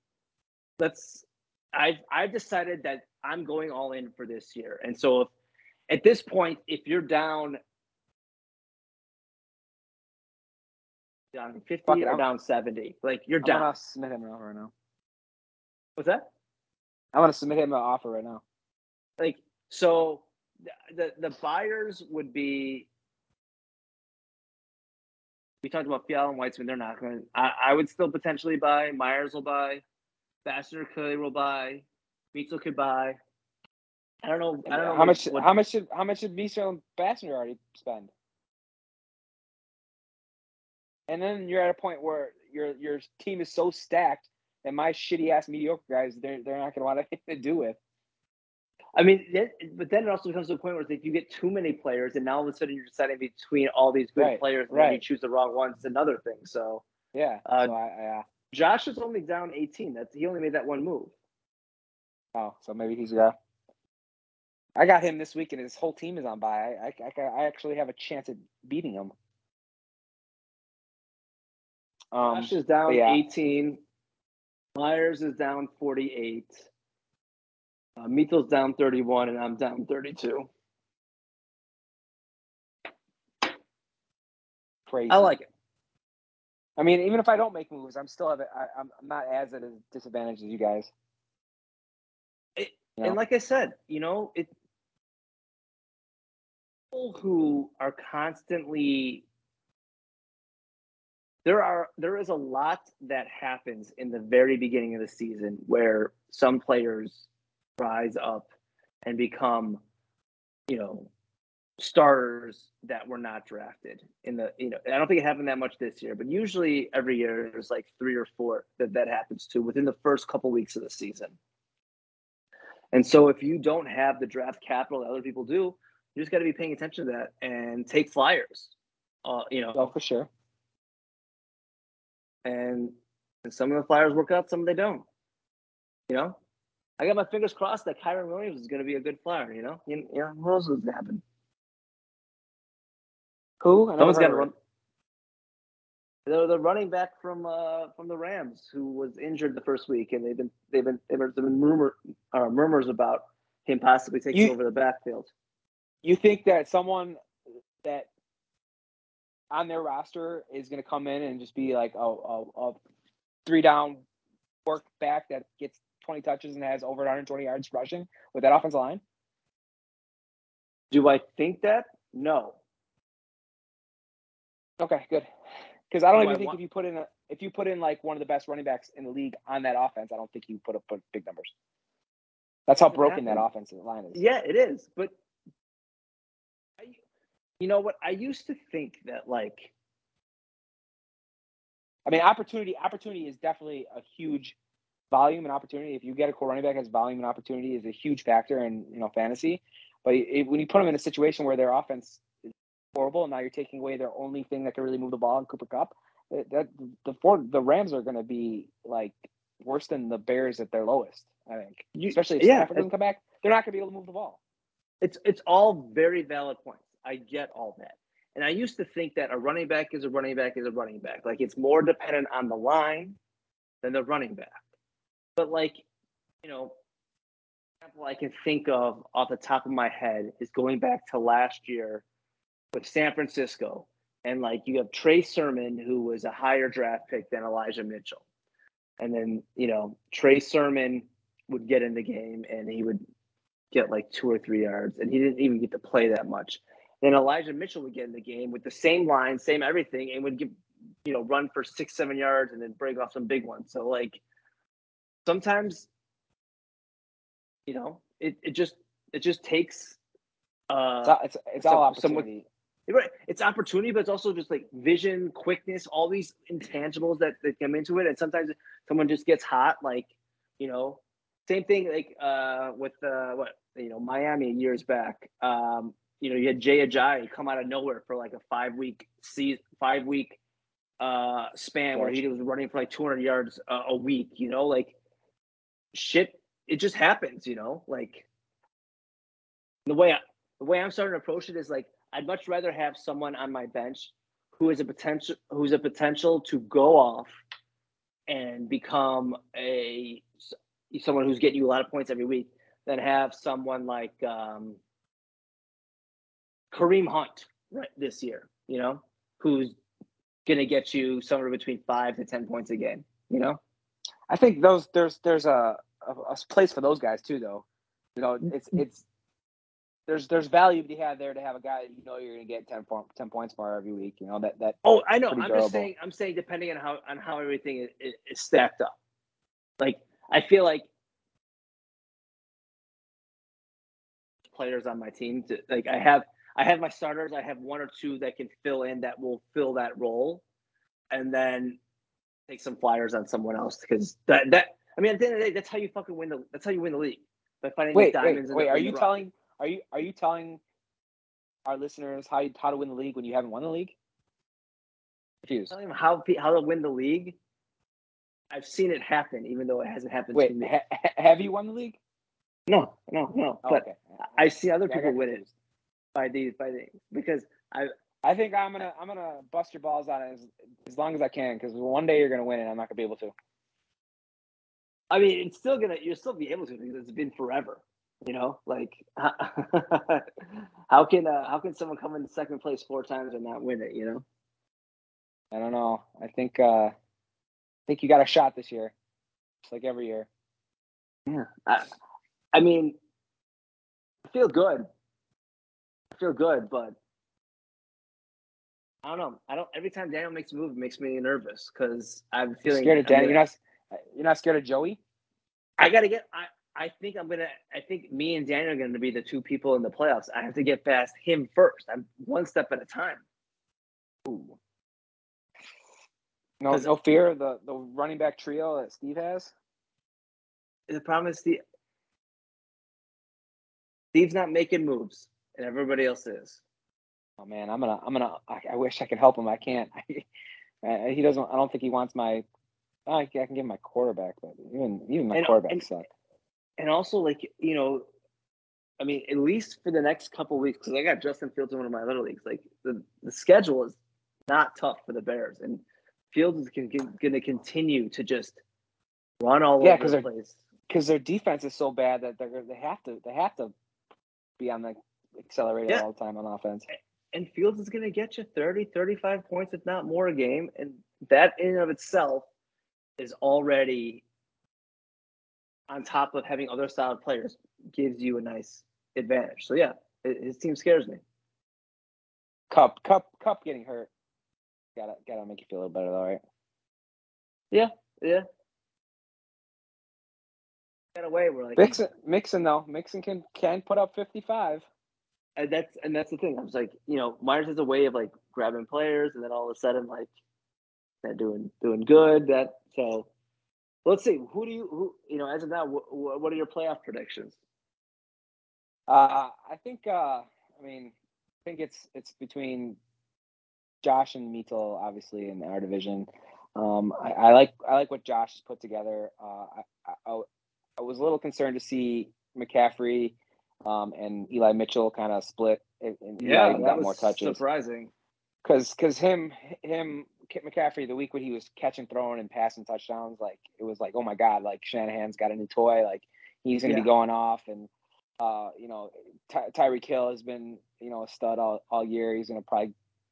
I've decided that I'm going all in for this year, and so at this point, if you're down 50 or down 70, like you're down. I'm gonna submit him an offer right now. What's that? I'm gonna submit him an offer right now. Like, so the buyers would be. We talked about Fiala and Weitzman. They're not going. I would still potentially buy. Myers will buy. Bassner will buy. Mitchell could buy. I don't know. How much should Mitchell and Bassner already spend? And then you're at a point where your team is so stacked, and my shitty ass mediocre guys, they're not going to want anything to do with. I mean, but then it also comes to a point where if you get too many players, and now all of a sudden you're deciding between all these good players, and then you choose the wrong ones. It's another thing. So yeah, Josh is only down 18. He only made that one move. Oh, so maybe he's I got him this week, and his whole team is on bye. I actually have a chance at beating him. Josh is down 18. Myers is down 48. Mitchell's down 31, and I'm down 32. Crazy. I like it. I mean, even if I don't make moves, I'm not as at a disadvantage as you guys. And like I said, people who are constantly there is a lot that happens in the very beginning of the season where some players rise up and become, starters that were not drafted I don't think it happened that much this year, but usually every year there's like 3 or 4 that happens to within the first couple weeks of the season. And so if you don't have the draft capital that other people do, you just got to be paying attention to that and take flyers. Oh, for sure. And some of the flyers work out, some they don't. I got my fingers crossed that Kyron Williams is going to be a good flyer. You know, who knows what's going to happen? Who? Someone's got to run. The running back from the Rams who was injured the first week, and there've been murmurs about him possibly taking over the backfield. You think that someone that on their roster is going to come in and just be like a 3-down work back that gets 20 touches and has over 120 yards rushing with that offensive line? Do I think that? No. Okay, good. Because I don't even think if you put in like one of the best running backs in the league on that offense, I don't think you put big numbers. That's how broken that offensive line is. Yeah, it is. But you know what? I used to think that like. I mean, opportunity is definitely a huge volume and opportunity. If you get a core running back as volume and opportunity is a huge factor in fantasy. But when you put them in a situation where their offense is horrible and now you're taking away their only thing that can really move the ball in Cooper Kupp, the Rams are going to be like worse than the Bears at their lowest. I think, especially if Stafford doesn't come back, they're not going to be able to move the ball. It's all very valid points. I get all that. And I used to think that a running back is a running back is a running back. Like it's more dependent on the line than the running back. But like, example I can think of off the top of my head is going back to last year with San Francisco. And like you have Trey Sermon, who was a higher draft pick than Elijah Mitchell. And then, Trey Sermon would get in the game and he would get like 2 or 3 yards, and he didn't even get to play that much. Then Elijah Mitchell would get in the game with the same line, same everything, and would run for 6-7 yards and then break off some big ones. So like sometimes, it just takes it's all opportunity. Right. It's opportunity, but it's also just like vision, quickness, all these intangibles that come into it. And sometimes someone just gets hot, like, same thing like with Miami years back. You had Jay Ajayi come out of nowhere for like a 5-week span where he was running for like 200 yards a week. Like shit, it just happens. Like the way I'm starting to approach it is like I'd much rather have someone on my bench who's a potential to go off and become someone who's getting you a lot of points every week than have someone like Kareem Hunt this year, who's going to get you somewhere between 5 to 10 points a game, I think there's a place for those guys too, though. It's there's value to be had there to have a guy that you're going to get 10 points for every week. That. Oh, I know. I'm saying depending on how everything is stacked up. Like I feel like players on my team I have my starters. I have 1 or 2 that can fill in that will fill that role, and then take some flyers on someone else because at the end of the day, that's how you fucking win the league by finding these diamonds. Wait, are you telling our listeners how to win the league when you haven't won the league? Confused. Telling them how to win the league. I've seen it happen, even though it hasn't happened to me. Have you won the league? No. Oh, but okay. I see other people win it by these because I think I'm gonna bust your balls on it as long as I can because one day you're gonna win and I'm not gonna be able to. I mean, you'll still be able to because it's been forever. Like how can someone come in second place 4 times and not win it? I don't know. I think you got a shot this year, just like every year. Yeah. I mean, I feel good, but I don't know. Every time Daniel makes a move, it makes me nervous because I'm feeling scared of Daniel. You're not scared of Joey? I think me and Daniel are going to be the 2 people in the playoffs. I have to get past him first. I'm 1 step at a time. Ooh. No fear of the running back trio that Steve has? The problem is Steve's not making moves, and everybody else is. Oh man, I wish I could help him. I can't. He doesn't. I don't think he wants my. I can give him my quarterback, but even my quarterback sucks. And also, like, I mean, at least for the next couple of weeks, because I got Justin Fields in one of my little leagues. Like the schedule is not tough for the Bears, and Fields is going to continue to just run all over the place. Because their defense is so bad that they have to be on the accelerator all the time on offense. And Fields is going to get you 30, 35 points, if not more, a game, and that in and of itself is already, on top of having other solid players, gives you a nice advantage. So yeah, his team scares me. Cup getting hurt. Gotta make you feel a little better though, right? Yeah. In a way, we're like Mixon can put up 55. And that's the thing. I was like, Myers has a way of like grabbing players, and then all of a sudden, like, they're doing good. So let's see. Who as of now, what are your playoff predictions? I think it's between Josh and Mito, obviously, in our division. I like what Josh has put together. I was a little concerned to see McCaffrey and Eli Mitchell kind of split. And Eli even got more touches. Surprising. Because McCaffrey, the week when he was catching, throwing, and passing touchdowns, like it was like, oh my God, like Shanahan's got a new toy, like he's going to be going off, and Tyreek Hill has been a stud all year. He's going to probably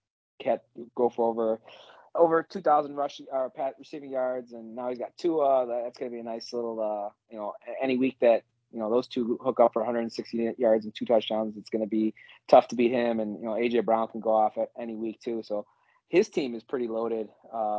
go for over 2,000 receiving yards, and now he's got Tua. That's going to be a nice little any week that those two hook up for 160 yards and 2 touchdowns, it's going to be tough to beat him. And AJ Brown can go off at any week too. So his team is pretty loaded.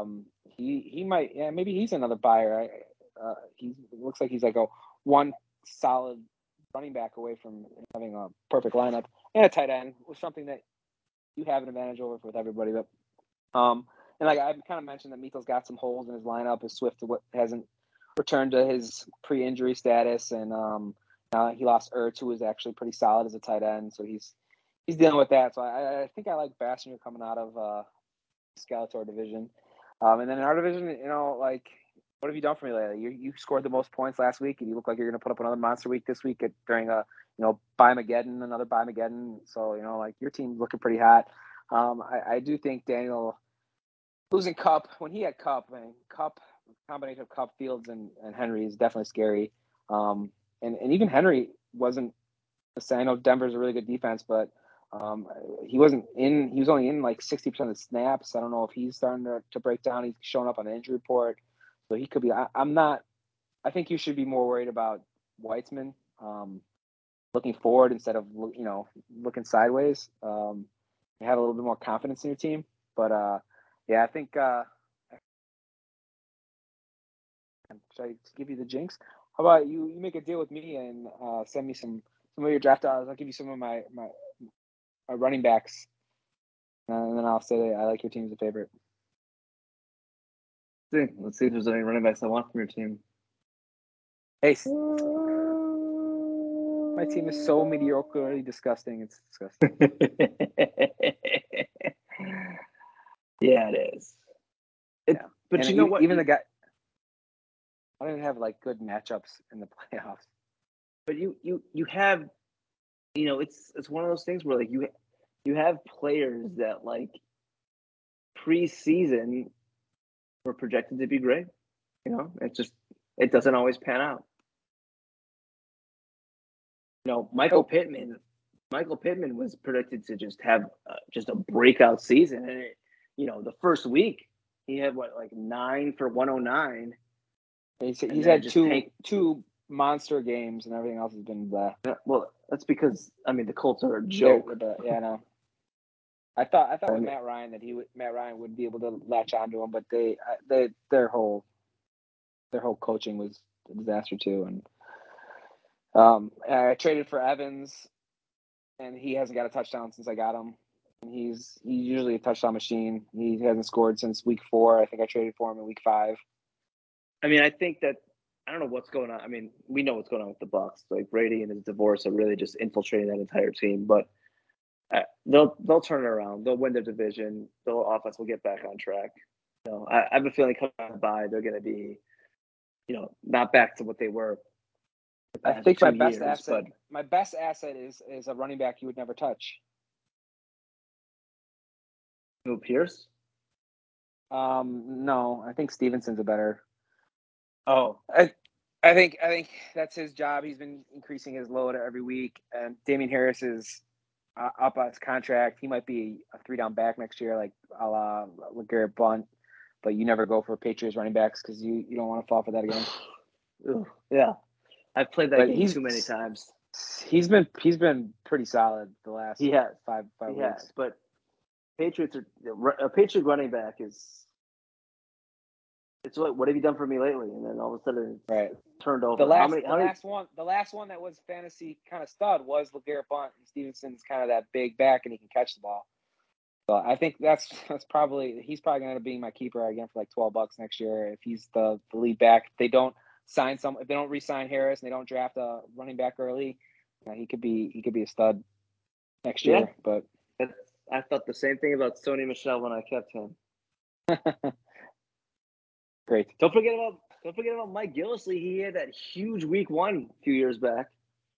He might, maybe he's another buyer. He looks like he's like a one solid running back away from having a perfect lineup, and a tight end was something that you have an advantage over with everybody. But and like I kind of mentioned that Mito's got some holes in his lineup. As Swift hasn't returned to his pre-injury status, and he lost Ertz, who was actually pretty solid as a tight end. So he's dealing with that. So I think I like Bassinger coming out of Skeletor division. And then in our division, like, what have you done for me lately? You scored the most points last week, and you look like you're going to put up another monster week this week during a another Buymageddon. So like your team's looking pretty hot. I do think Daniel losing Cup when he had Cup, combination of Cup, Fields, and Henry is definitely scary. And even Henry wasn't. I know Denver's a really good defense, but he wasn't in. He was only in like 60% of the snaps. I don't know if he's starting to break down. He's showing up on the injury report, so he could be. I'm not. I think you should be more worried about Weitzman looking forward instead of looking sideways. You have a little bit more confidence in your team, but I think. Should I give you the jinx? How about you make a deal with me and send me some of your draft dollars? I'll give you some of my running backs, and then I'll say I like your team as a favorite. Let's see if there's any running backs I want from your team. Hey, my team is so mediocrely disgusting. It's disgusting. Yeah, it is. But and you know what? Even the guy, I don't even have like good matchups in the playoffs. But you have, it's one of those things where like you have players that like preseason were projected to be great. It doesn't always pan out. Michael Pittman was predicted to just have just a breakout season, and the first week he had 9 for 109. He's had two monster games, and everything else has been blah. Well, that's because the Colts are a joke. I know. I thought with Matt Ryan would be able to latch onto him, but their whole coaching was a disaster too. And I traded for Evans, and he hasn't got a touchdown since I got him. And he's usually a touchdown machine. He hasn't scored since week 4. I think I traded for him in week 5. I think that I don't know what's going on. We know what's going on with the Bucs. Like Brady and his divorce are really just infiltrating that entire team. But they'll turn it around. They'll win their division. The offense will get back on track. I have a feeling coming by they're going to be, not back to what they were I past think 2 years, but my best asset is a running back you would never touch. Who, Pierce? No, I think Stevenson's a better. Oh, I think that's his job. He's been increasing his load every week, and Damian Harris is up on his contract. He might be a 3-down back next year, like a la LeGarrette Blount. But you never go for Patriots running backs because you don't want to fall for that again. yeah. I've played that But game too many times. He's been pretty solid the last He has. five He weeks. has, but Patriots are a Patriot running back is. It's what have you done for me lately? And then all of a sudden, Right. Turned over. The last one that was fantasy kind of stud was LeGarrette Blount, and Stevenson's kind of that big back, and he can catch the ball. So I think that's probably he's probably going to be my keeper again for like $12 next year if he's the lead back. If they don't if they don't re-sign Harris and they don't draft a running back early, he could be a stud next year. But I thought the same thing about Sony Michel when I kept him. Great. Don't forget about Mike Gillislee. He had that huge week 1 a few years back.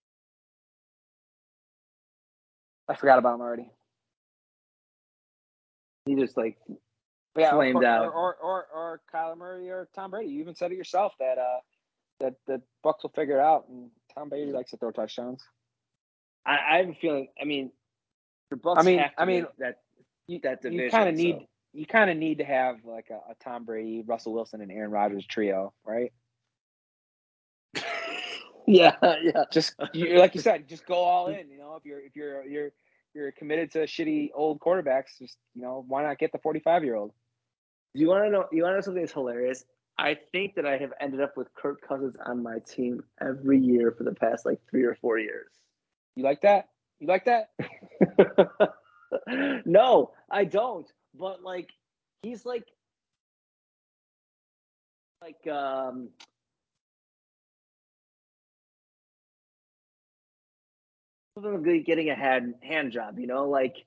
I forgot about him already. He just flamed out. Or Kyler Murray or Tom Brady. You even said it yourself that the Bucs will figure it out, and Tom Brady likes to throw touchdowns. I have a feeling. I mean, the Bucs have to win that division. You kind of need to have like a Tom Brady, Russell Wilson, and Aaron Rodgers trio, right? yeah. Just like you said, just go all in. If you're committed to shitty old quarterbacks, just why not get the 45-year-old? Do you want to know? You want to know something that's hilarious? I think that I have ended up with Kirk Cousins on my team every year for the past 3 or 4 years. You like that? You like that? No, I don't. But he's getting a hand job, it's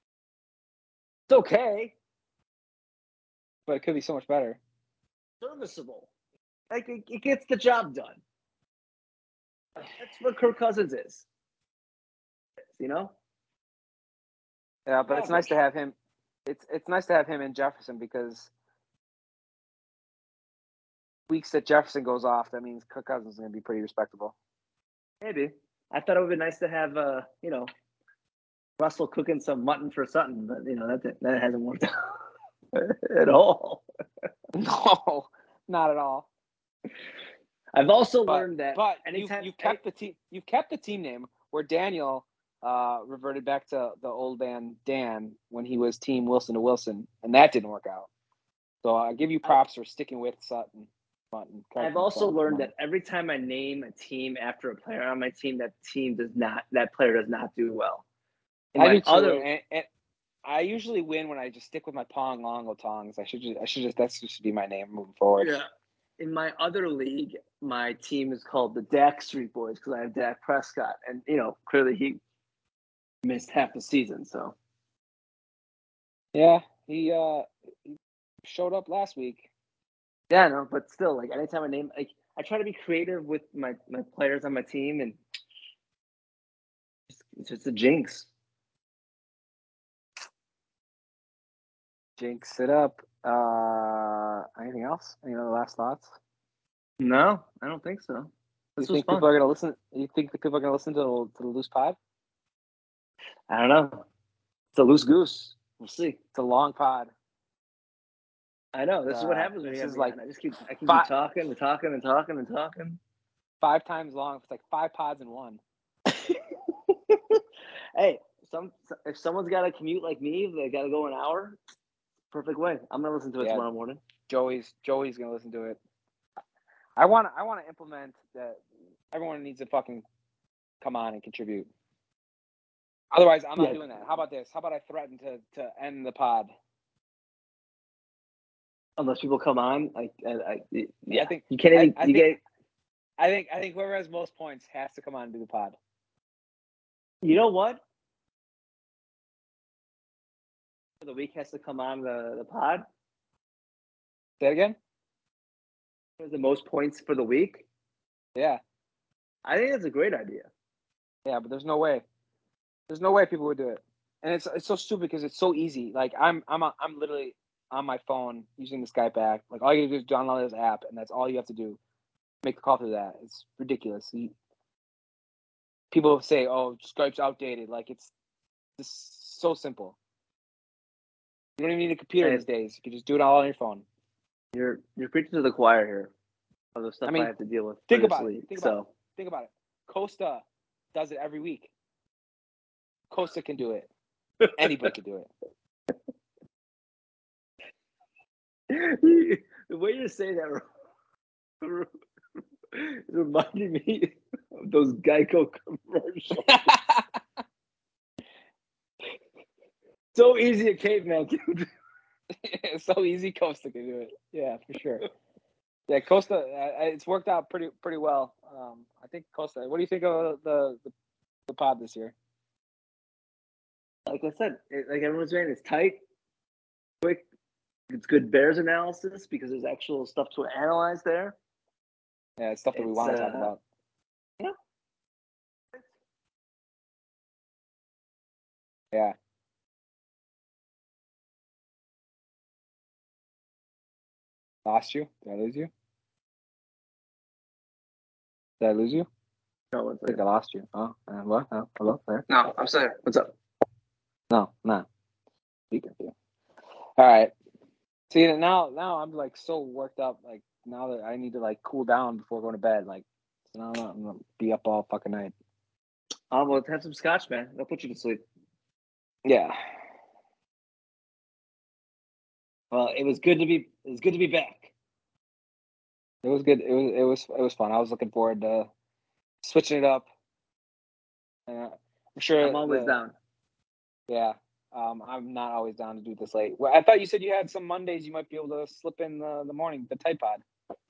okay, but it could be so much better. Serviceable, it gets the job done. That's what Kirk Cousins is, Yeah, but it's nice to have him. It's nice to have him in Jefferson because weeks that Jefferson goes off, that means Kirk Cousins is going to be pretty respectable. Maybe. I thought it would be nice to have, Russell cooking some mutton for Sutton, but that hasn't worked out at all. No, not at all. I've also learned that. But you've kept the team name where Daniel reverted back to the old man Dan when he was Team Wilson to Wilson, and that didn't work out. So I give you props for sticking with Sutton. I've also learned that every time I name a team after a player on my team, that player does not do well. I do too, and I usually win when I just stick with my Pong Longo Tongs. I should just that should be my name moving forward. Yeah. In my other league, my team is called the Dak Street Boys because I have Dak Prescott, and clearly he missed half the season. So yeah, he showed up last week. Yeah, no, but still, anytime I name, I try to be creative with my players on my team, and it's just a jinx. Jinx it up. Anything else? Any other last thoughts? No, I don't think so. You think people are going to listen? You think the people are going to listen to the Loose Pod? I don't know. It's a loose goose. We'll see. It's a long pod. I know. This is what happens when you have me on. I keep talking and talking and talking and talking. 5 times long. It's like 5 pods in one. Hey, if someone's got to commute like me, they got to go an hour. Perfect way. I'm gonna listen to it tomorrow morning. Joey's gonna listen to it. I want to implement that. Everyone needs to fucking come on and contribute. Otherwise, I'm not doing that. How about this? How about I threaten to end the pod? Unless people come on, I think you can't even. I think whoever has most points has to come on and do the pod. You know what? The week has to come on the pod. Say it again. The most points for the week. Yeah. I think that's a great idea. Yeah, but there's no way. There's no way people would do it, and it's so stupid because it's so easy. Like I'm literally on my phone using the Skype app. Like all you do is download this app, and that's all you have to do. Make the call through that. It's ridiculous. People say, "Oh, Skype's outdated." Like it's just so simple. You don't even need a computer these days. You can just do it all on your phone. You're preaching to the choir here of the stuff I have to deal with. Think about it. Think about it. Costa does it every week. Costa can do it. Anybody can do it. The way you say that reminded me of those Geico commercials. So easy a caveman can do. It's so easy. Costa can do it. Yeah, for sure. Yeah, Costa. It's worked out pretty well. I think Costa. What do you think of the pod this year? Like I said, like everyone's saying, it's tight, quick. It's good Bears analysis because there's actual stuff to analyze there. Yeah, it's stuff that we want to talk about. Yeah. Yeah. Lost you? Did I lose you? Did I lose you? No, I think I lost you. Oh, what? Oh, hello there. No, I'm sorry. What's up? No, not. Speaking to you. All right. See, now I'm like so worked up. Like now that I need to like cool down before going to bed. Like, so now I'm gonna be up all fucking night. Well, have some scotch, man. They'll put you to sleep. Yeah. Well, it was good to be back. It was good. It was fun. I was looking forward to switching it up. I'm sure. I'm always down. Yeah. I'm not always down to do this late. Well, I thought you said you had some Mondays you might be able to slip in the morning, the tight pod.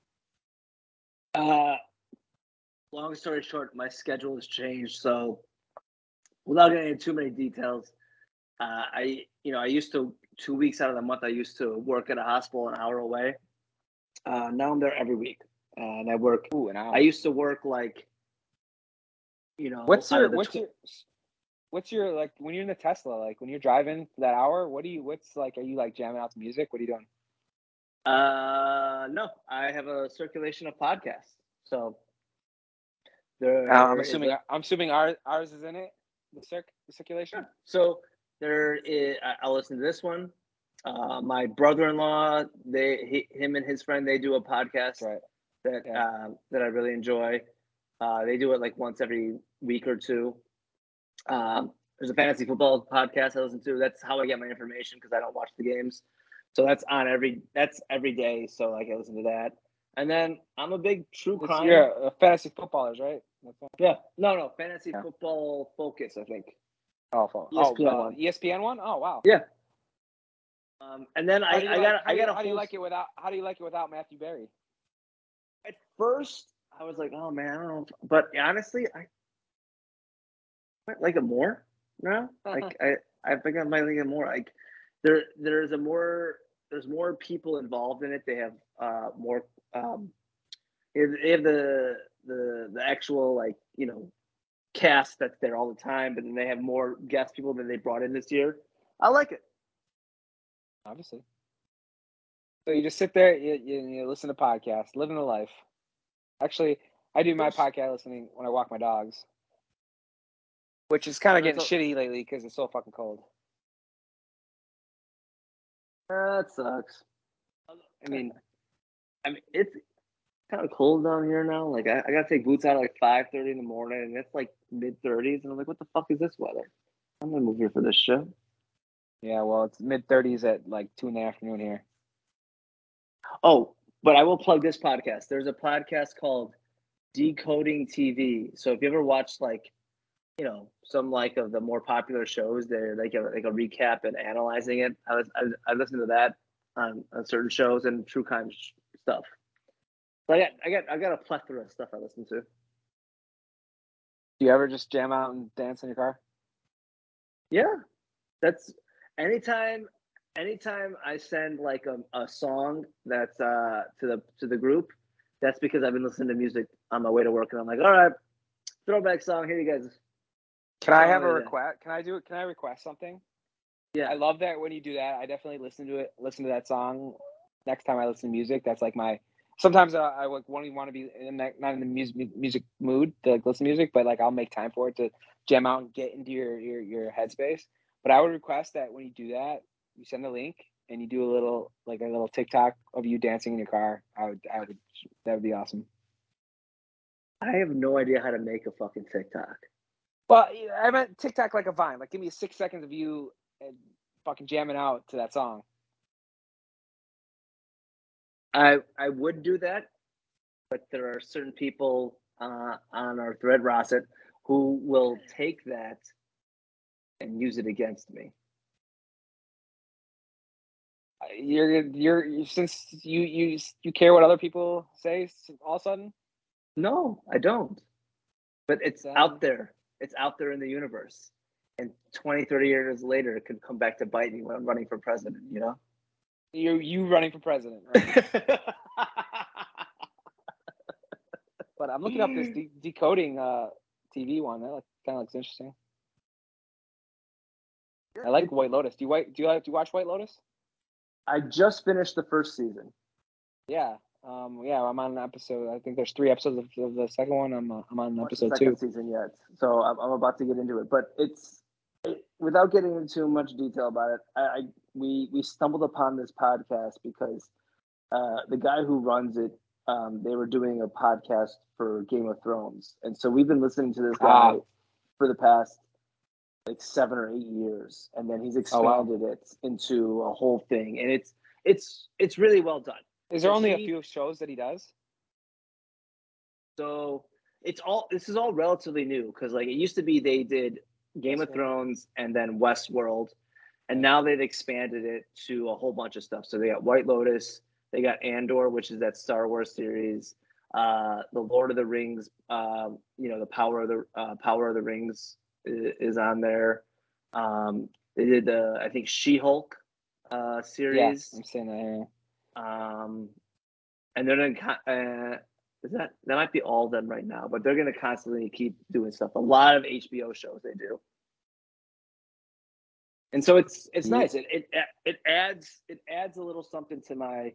Long story short, my schedule has changed. So, without getting into too many details, I used to 2 weeks out of the month I used to work at a hospital an hour away. Now I'm there every week, and I work. Ooh, an hour. I used to work like, what's your like when you're in the Tesla, like when you're driving for that hour, what's like, are you like jamming out the music? What are you doing? No, I have a circulation of podcasts. So I'm assuming ours is in it. The circulation. Yeah. So I'll listen to this one. My brother-in-law, him and his friend, they do a podcast that I really enjoy. They do it like once every week or two. There's a fantasy football podcast I listen to. That's how I get my information because I don't watch the games. So that's every day. So like I listen to that. And then I'm a big true crime. You're a fantasy footballers, right? Yeah. No, fantasy football focus, I think. ESPN one. ESPN one? Oh wow. Yeah. And then how do you like it without Matthew Berry? At first, I was like, oh man, I don't know, but honestly, I might like it more now. Like I think I might like it more. Like there's more people involved in it. They have more. They have the actual like cast that's there all the time, but then they have more guest people than they brought in this year. I like it. Obviously. So you just sit there, you listen to podcasts, living the life. Actually, I do my podcast listening when I walk my dogs, which is kind of getting shitty lately because it's so fucking cold. That sucks. I mean, it's kind of cold down here now. Like I gotta take boots out at like 5:30 in the morning, and it's like mid-30s, and I'm like, what the fuck is this weather? I'm gonna move here for this shit. Yeah, well, it's mid-30s at like 2 in the afternoon here. Oh, but I will plug this podcast. There's a podcast called Decoding TV. So if you ever watched like, some like of the more popular shows, they're like a recap and analyzing it. I listen to that on certain shows and true crime stuff. So I got a plethora of stuff I listen to. Do you ever just jam out and dance in your car? Yeah, that's anytime I send like a song that's to the group, that's because I've been listening to music on my way to work, and I'm like, all right, throwback song. Here you guys. Can I have a Yeah. request? Can I do it? Can I request something? Yeah. I love that when you do that. I definitely listen to that song next time I listen to music. That's like my. Sometimes I like want to be not in the music mood to like listen to music, but like I'll make time for it to jam out and get into your headspace. But I would request that when you do that, you send the link and you do a little TikTok of you dancing in your car. That would be awesome. I have no idea how to make a fucking TikTok. Well, I meant TikTok like a Vine. Like, give me 6 seconds of you fucking jamming out to that song. I would do that, but there are certain people on our thread, Rosset, who will take that and use it against me. You're since you care what other people say all of a sudden. No, I don't. But it's Then- out there. It's out there in the universe. And 20, 30 years later, it could come back to bite me when I'm running for president, you know? You running for president, right? But I'm looking up this decoding TV one. That kind of looks interesting. I like White Lotus. Do you watch White Lotus? I just finished the first season. Yeah. I'm on an episode. I think there's 3 episodes of the second one. I'm on episode the 2. second season yet, so I'm about to get into it. But without getting into too much detail about it. We stumbled upon this podcast because the guy who runs it, they were doing a podcast for Game of Thrones, and so we've been listening to this guy for the past like 7 or 8 years, and then he's expanded it into a whole thing, and it's really well done. Is there only a few shows that he does? So this is all relatively new because like it used to be they did Game of Thrones and then Westworld, and now they've expanded it to a whole bunch of stuff. So they got White Lotus, they got Andor, which is that Star Wars series, the Lord of the Rings, the Power of the Rings is on there. They did I think She-Hulk series. Yeah, I'm saying that here. And they're gonna that might be all of them right now, but they're gonna constantly keep doing stuff. A lot of HBO shows they do, and so it's nice. It adds a little something to my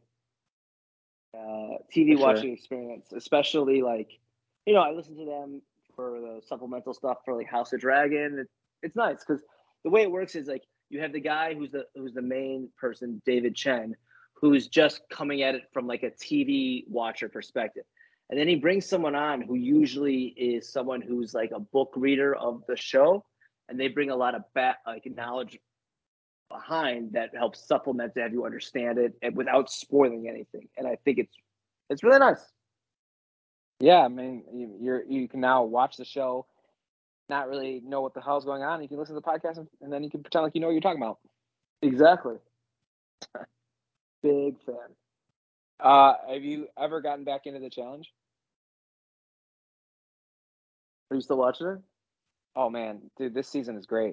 TV watching experience, especially like I listen to them for the supplemental stuff for like House of Dragon. It's nice because the way it works is like you have the guy who's the main person, David Chen, who's just coming at it from like a TV watcher perspective. And then he brings someone on who usually is someone who's like a book reader of the show, and they bring a lot of knowledge behind that helps supplement to have you understand it and without spoiling anything. And I think it's really nice. Yeah, I mean, you can now watch the show, not really know what the hell's going on. You can listen to the podcast, and then you can pretend like you know what you're talking about. Exactly. Big fan. Have you ever gotten back into the challenge? Are you still watching it? Oh man, dude, this season is great.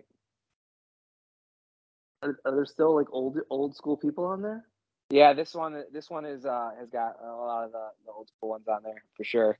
Are there still like old school people on there? Yeah, this one is has got a lot of the old school ones on there for sure.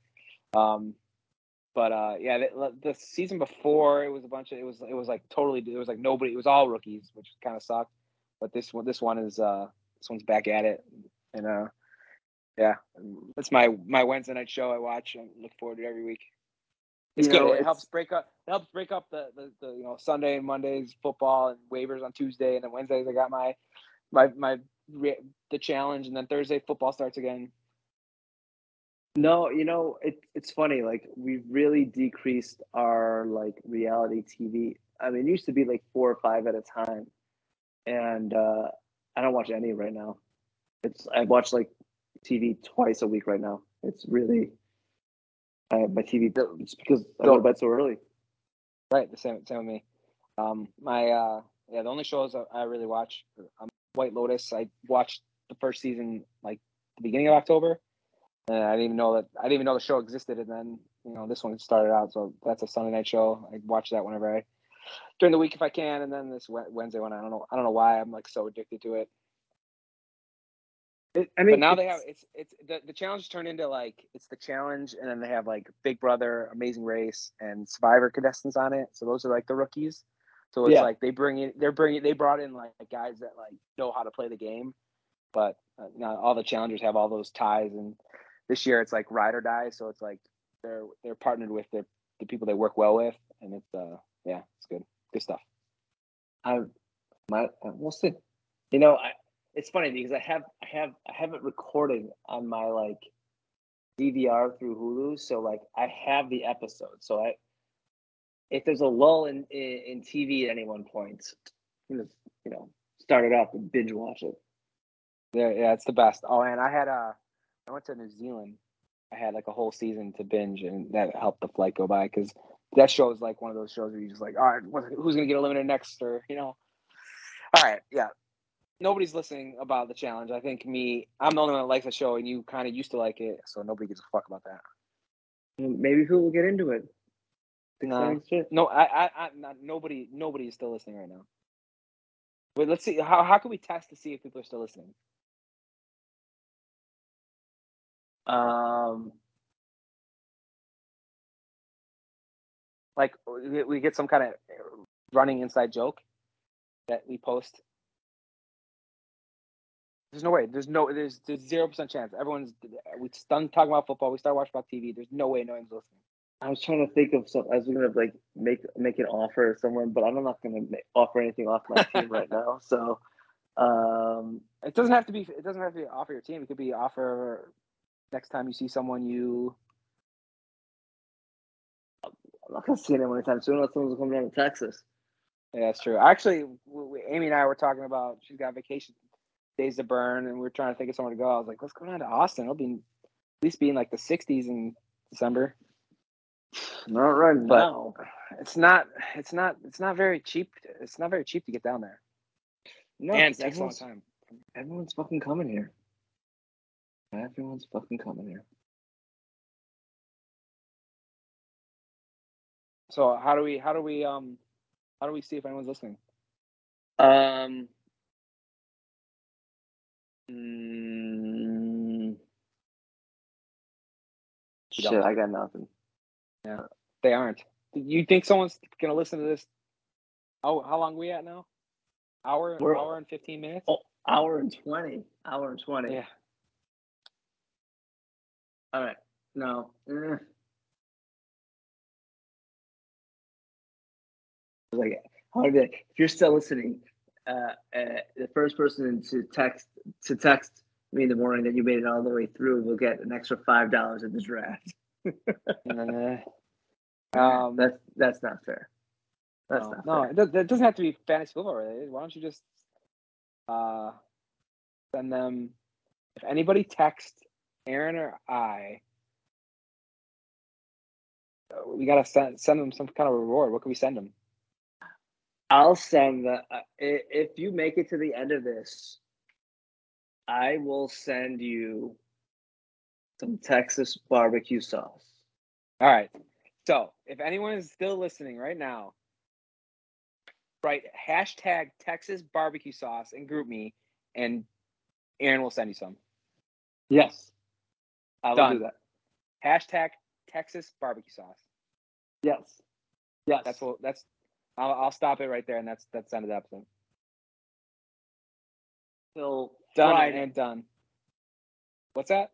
But yeah, the season before it was a bunch of it was like totally it was like nobody, it was all rookies, which kind of sucked. But this one is this one's back at it, and yeah, it's my Wednesday night show I watch and look forward to it every week. It's good. It helps break up the Sunday and Mondays football and waivers on Tuesday, and then Wednesdays I got the challenge, and then Thursday football starts again. No, it's funny. Like we've really decreased our like reality TV. I mean, it used to be like 4 or 5 at a time, and I don't watch any right now. I watch like TV twice a week right now. It's really my TV. It's because I go to bed so early. Right, the same with me. The only shows I really watch, White Lotus. I watched the first season like the beginning of October, and I didn't even know the show existed. And then this one started out, so that's a Sunday night show. I watch that whenever during the week if I can, and then this Wednesday one, I don't know why I'm like so addicted to it. But now they have it's the challenge turned into like it's the challenge, and then they have like Big Brother, Amazing Race, and Survivor contestants on it. So those are like the rookies. So it's like they brought in like guys that like know how to play the game, but now all the challengers have all those ties, and this year it's like ride or die. So it's like they're partnered with the people they work well with, and it's it's good stuff. We'll see. It's funny because I have it recording on my like DVR through Hulu, so like I have the episode. So if there's a lull in TV at any one point, start it up and binge watch it. Yeah, it's the best. Oh, and I went to New Zealand. I had like a whole season to binge, and that helped the flight go by because that show is like one of those shows where you just like, all right, who's gonna get eliminated next, or All right, yeah. Nobody's listening about the challenge. I think I'm the only one that likes the show, and you kind of used to like it, so nobody gives a fuck about that. Maybe people will get into it. No, nobody is still listening right now. Wait, let's see. How can we test to see if people are still listening? Like we get some kind of running inside joke that we post. There's no way. There's 0% chance. We done talking about football. We start watching about TV. There's no way no one's listening. I was trying to think of some. I was gonna like make an offer to someone, but I'm not gonna offer anything off my team right now. So, it doesn't have to be. It doesn't have to be offer your team. It could be offer next time you see someone you. I'm not gonna see anyone anytime soon unless someone's coming down to Texas. Yeah, that's true. Actually, Amy and I were talking about she's got vacation days to burn, and we are trying to think of somewhere to go. I was like, let's go down to Austin. It'll be at least be in like the 60s in December. Not right now. It's not very cheap. It's not very cheap to get down there. No, and it takes a long time. Everyone's fucking coming here. Everyone's fucking coming here. So how do we see if anyone's listening? Shit, I got nothing. Yeah, they aren't. You think someone's gonna listen to this? Oh, how long are we at now? Hour and 15 minutes? Oh, hour and 20. Yeah. All right. No. Like, if you're still listening, the first person to text me in the morning that you made it all the way through will get an extra $5 at the draft. That's not fair. That's not fair. It doesn't have to be fantasy football related. Why don't you just send them? If anybody texts Aaron or I, we gotta send them some kind of reward. What can we send them? I'll send if you make it to the end of this, I will send you some Texas barbecue sauce. All right. So if anyone is still listening right now, write hashtag Texas barbecue sauce and group me, and Aaron will send you some. Yes. I will do that. Hashtag Texas barbecue sauce. Yes. I'll stop it right there, and that's the end of the episode. So done Friday. and done. What's that?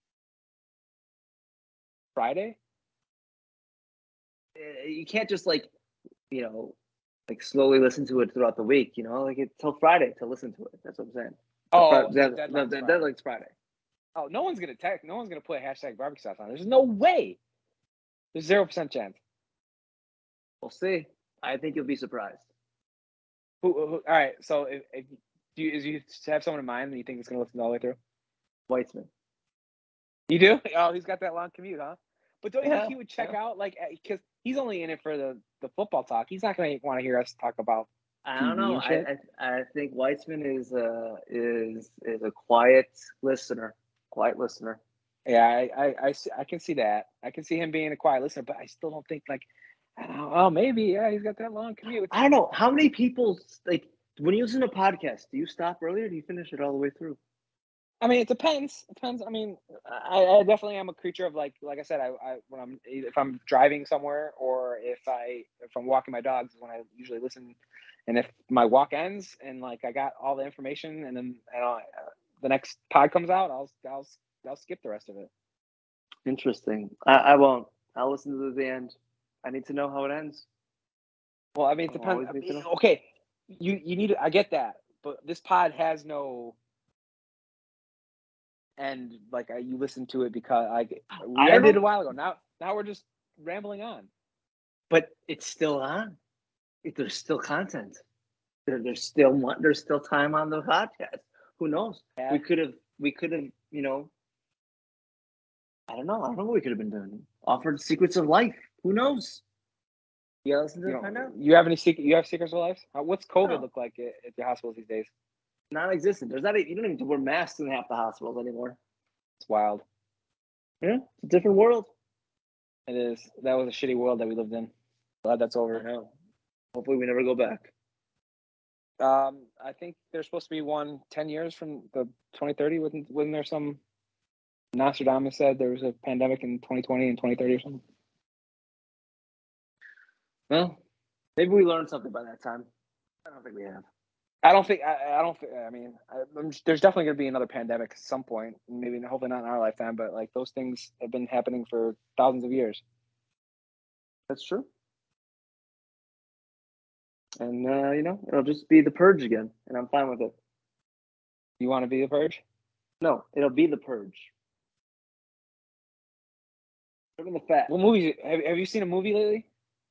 Friday? You can't just like slowly listen to it throughout the week. Like it's till Friday to listen to it. That's what I'm saying. The deadline's Friday. Oh, no one's gonna text. No one's gonna put hashtag barbecue sauce on. There's no way. There's 0% chance. We'll see. I think you'll be surprised. All right. So if you have someone in mind that you think is gonna listen all the way through? Weitzman. You do? Oh, he's got that long commute, huh? But don't you think he would check out, like, because he's only in it for the football talk. He's not going to want to hear us talk about. I don't know. I think Weitzman is a quiet listener. Yeah, I can see that. I can see him being a quiet listener, but I still don't think maybe he's got that long commute. I don't know how many people when you listen to a podcast, do you stop early or do you finish it all the way through? I mean, it depends. It depends. I mean, I definitely am a creature of like I said, I when I'm if I'm driving somewhere or if I'm walking my dogs is when I usually listen. And if my walk ends and like I got all the information and then the next pod comes out, I'll skip the rest of it. Interesting. I won't. I'll listen to the end. I need to know how it ends. Well, I mean, it I'll depends. always need to know. Okay, you need. I get that, but this pod has no end. Like you listen to it because we I don't ended a know, while ago. Now we're just rambling on. but it's still on. There's still content. There's still time on the podcast. Who knows? Yeah. We could have, you know, I don't know. I don't know what we could have been doing. Offered secrets of life. Who knows? You gotta listen to it, find out. You have any secret? You have secrets of life? What's COVID No, look like at the hospitals these days? non-existent. There's not. You don't even have to wear masks in half the hospitals anymore. It's wild. Yeah, it's a different world. It is. That was a shitty world that we lived in. Glad that's I over. know. Hopefully, we never go back. I think there's supposed to be one 10 years from the 2030. Wasn't there some Nostradamus said there was a pandemic in 2020 and 2030 or something? Well, maybe we learned something by that time. I don't think we have. I don't think. I don't think. I mean, there's definitely going to be another pandemic at some point. Maybe, hopefully, not in our lifetime. But like those things have been happening for thousands of years. That's true. And you know, it'll just be the purge again, and I'm fine with it. You want to be the purge? No, it'll be the purge. Look at the fat. What movies? Have you seen a movie lately?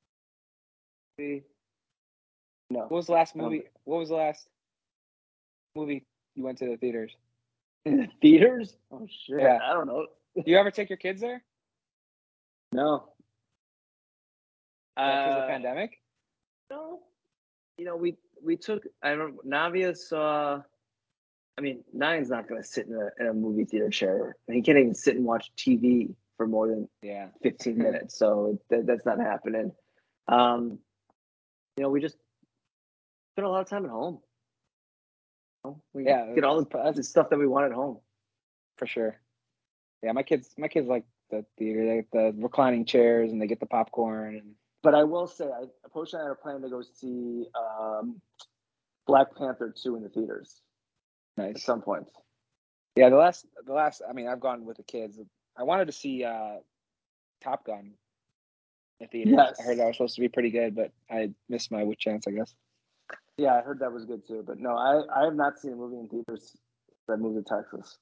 No. What was the last movie? What was the last movie you went to the theaters? In the theaters? Oh shit! Yeah. I don't know. Do you ever take your kids there? No. Because of the pandemic? No. You know, we took. I don't. Navia saw. I mean, Nine's not going to sit in a movie theater chair. He can't even sit and watch TV for more than 15 minutes. So that's not happening. You know, we just spent a lot of time at home. We get all the stuff that we want at home. For sure. Yeah, my kids like the theater. They get the reclining chairs and they get the popcorn. But I will say, Poach and I are planning to go see Black Panther 2 in the theaters. Nice. At some point. Yeah, the last. I mean, I've gone with the kids. I wanted to see Top Gun in theaters. Yes. I heard that was supposed to be pretty good, but I missed my chance, I guess. Yeah, I heard that was good too. But no, I have not seen a movie in theaters since I moved to Texas.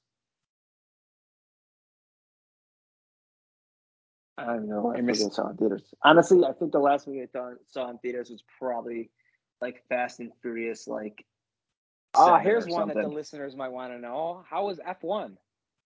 I don't know. I saw in theaters. Honestly, I think the last movie I saw in theaters was probably like Fast and Furious, like. Here's one that the listeners might want to know. How was F1?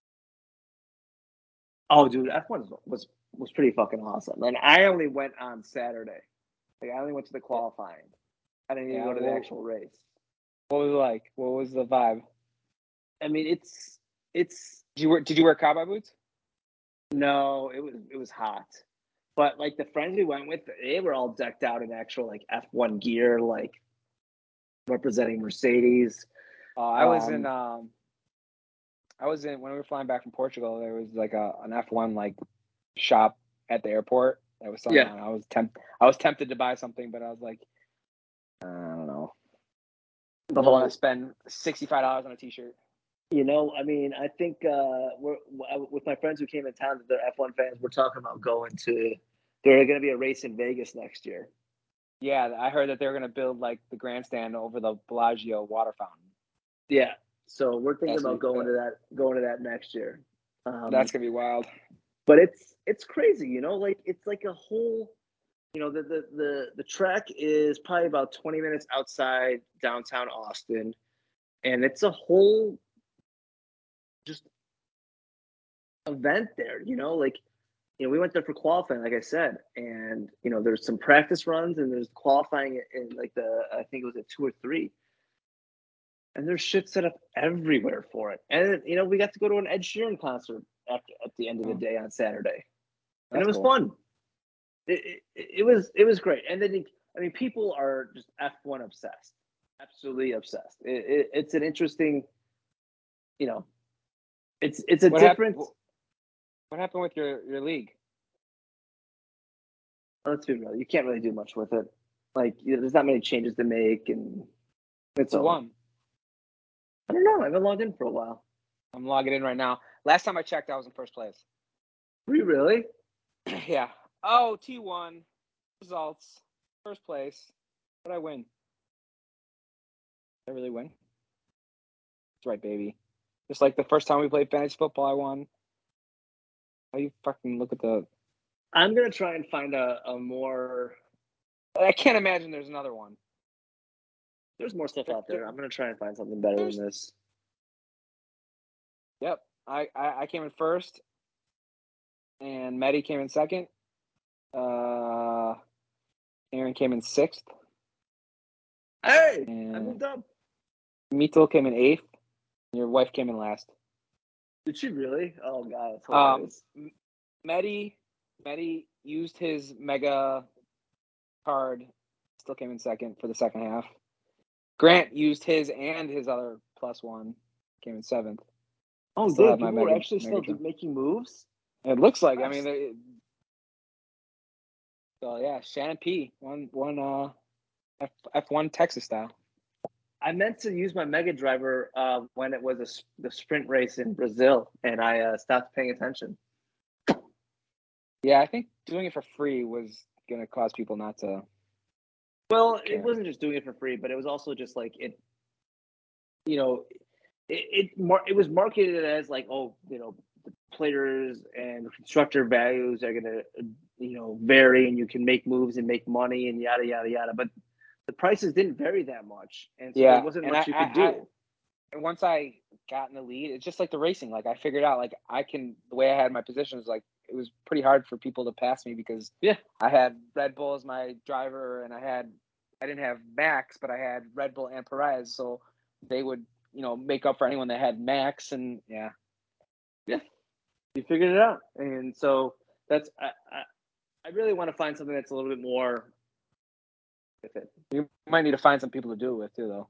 Oh, dude, F1 was pretty fucking awesome. And I only went on Saturday. Like, I only went to the qualifying. I didn't even go to the actual race. What was it like? What was the vibe? I mean, it's. Did you wear cowboy boots? No, it was hot. But like the friends we went with, they were all decked out in actual like F1 gear, like representing Mercedes. I was in when we were flying back from Portugal. There was like an F1 like shop at the airport that was selling. I was tempted to buy something, but I was like, I don't know. I don't want to spend $65 on a T-shirt. You know, I mean, I think we're with my friends who came in town that they're F1 fans. We're talking about going to. There's going to be a race in Vegas next year. Yeah, I heard that they're going to build like the grandstand over the Bellagio water fountain. Yeah, so we're thinking about going to that next year. That's gonna be wild. But it's crazy, you know. Like it's like a whole. You know, the track is probably about 20 minutes outside downtown Austin, and it's a whole just event there. You know, like. You know, we went there for qualifying, like I said, and you know, there's some practice runs and there's qualifying in like I think it was at 2 or 3, and there's shit set up everywhere for it. And you know, we got to go to an Ed Sheeran concert at the end of the day on Saturday, and it was fun. It was great. And then I mean, people are just F1 obsessed, absolutely obsessed. It's an interesting, you know, It's a What different. What happened with your league? Let's be real. You can't really do much with it. Like, there's not many changes to make, and it's Who over. won? I don't know. I haven't logged in for a while. I'm logging in right now. Last time I checked, I was in first place. Were you really? Yeah. Oh, T1 results. First place. What did I win? Did I really win? That's right, baby. Just like the first time we played fantasy football, I won. How you fucking look at the? I'm gonna try and find a more. I can't imagine there's another one. There's more stuff out there. I'm gonna try and find something better than this. Yep. I came in first, and Maddie came in second. Aaron came in sixth. Hey, I And moved up. Mito came in eighth. And your wife came in last. Did she really? Oh god, that's hilarious. Maddie used his mega card, still came in second for the second half. Grant used his and his other +1, came in seventh. Oh, still dude, have my people were mega- actually still mega making moves. It looks like. I Nice. mean, so yeah, Shannon P won F1 Texas style. I meant to use my Mega Driver when it was the sprint race in Brazil, and I stopped paying attention. Yeah, I think doing it for free was gonna cause people not to. Well, care. it wasn't just doing it for free, but it was also just like it. You know, it was marketed as like, oh, the players and the constructor values are gonna vary, and you can make moves and make money and yada yada yada. But the prices didn't vary that much, and so there wasn't and much you could do. And once I got in the lead, it's just like the racing. Like I figured out, like the way I had my positions, like it was pretty hard for people to pass me because I had Red Bull as my driver, and I didn't have Max, but I had Red Bull and Perez, so they would make up for anyone that had Max, and you figured it out, and so that's I really want to find something that's a little bit more with it. You might need to find some people to do it with too, though.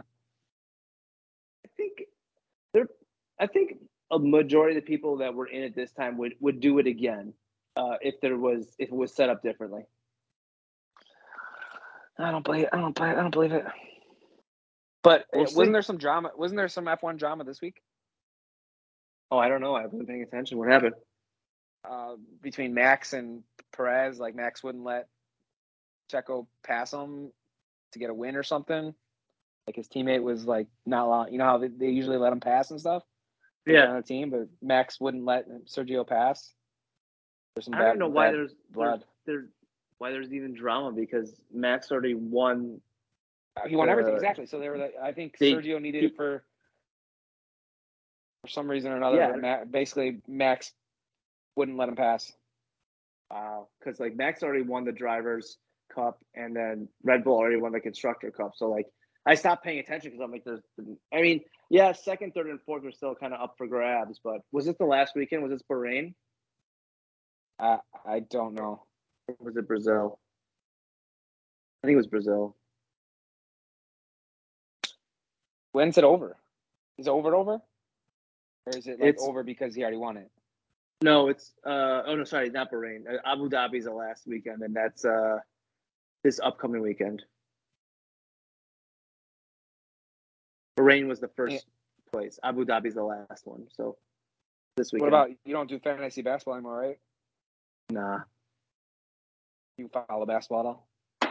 I think a majority of the people that were in it this time would do it again if it was set up differently. I don't believe it. But We'll wasn't see. there some drama? Wasn't there some F1 drama this week? Oh, I don't know. I haven't been paying attention. What happened? Between Max and Perez, like Max wouldn't let Checo pass him to get a win or something. Like his teammate was like not allowed. You know how they usually let him pass and stuff. Yeah, on the team, but Max wouldn't let Sergio pass. There's some I don't know why bad blood. why there's even drama because Max already won. He won everything exactly. So they were like, I think Sergio needed it for some reason or another. Yeah. But basically Max wouldn't let him pass. Wow, because like Max already won the Drivers' Cup, and then Red Bull already won the Constructor Cup. So like, I stopped paying attention because I'm like, second, third, and fourth were still kind of up for grabs. But was it the last weekend? Was it Bahrain? I don't know. Or was it Brazil? I think it was Brazil. When's it over? Is it over? Or is it like over because he already won it? No, it's sorry, not Bahrain. Abu Dhabi's the last weekend, and that's this upcoming weekend. Bahrain was the first place. Abu Dhabi's the last one. So this weekend. What about you? Don't do fantasy basketball anymore, right? Nah. You follow basketball at all?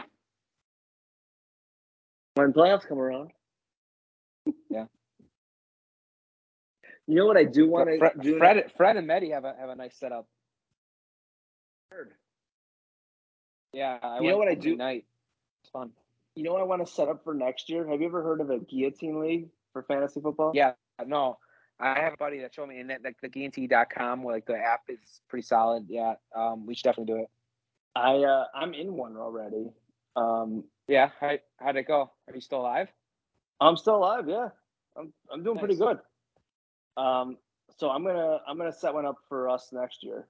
When playoffs come around. Yeah. You know what I do want to do? Fred and Medi have a nice setup. Yeah, you know what I do? Night. It's fun. You know what I want to set up for next year? Have you ever heard of a guillotine league for fantasy football? Yeah, no. I have a buddy that showed me, and like the guillotine.com, where like the app is pretty solid. Yeah, we should definitely do it. I'm in one already. Yeah, how'd it go? Are you still alive? I'm still alive. Yeah, I'm doing pretty good. So I'm gonna set one up for us next year.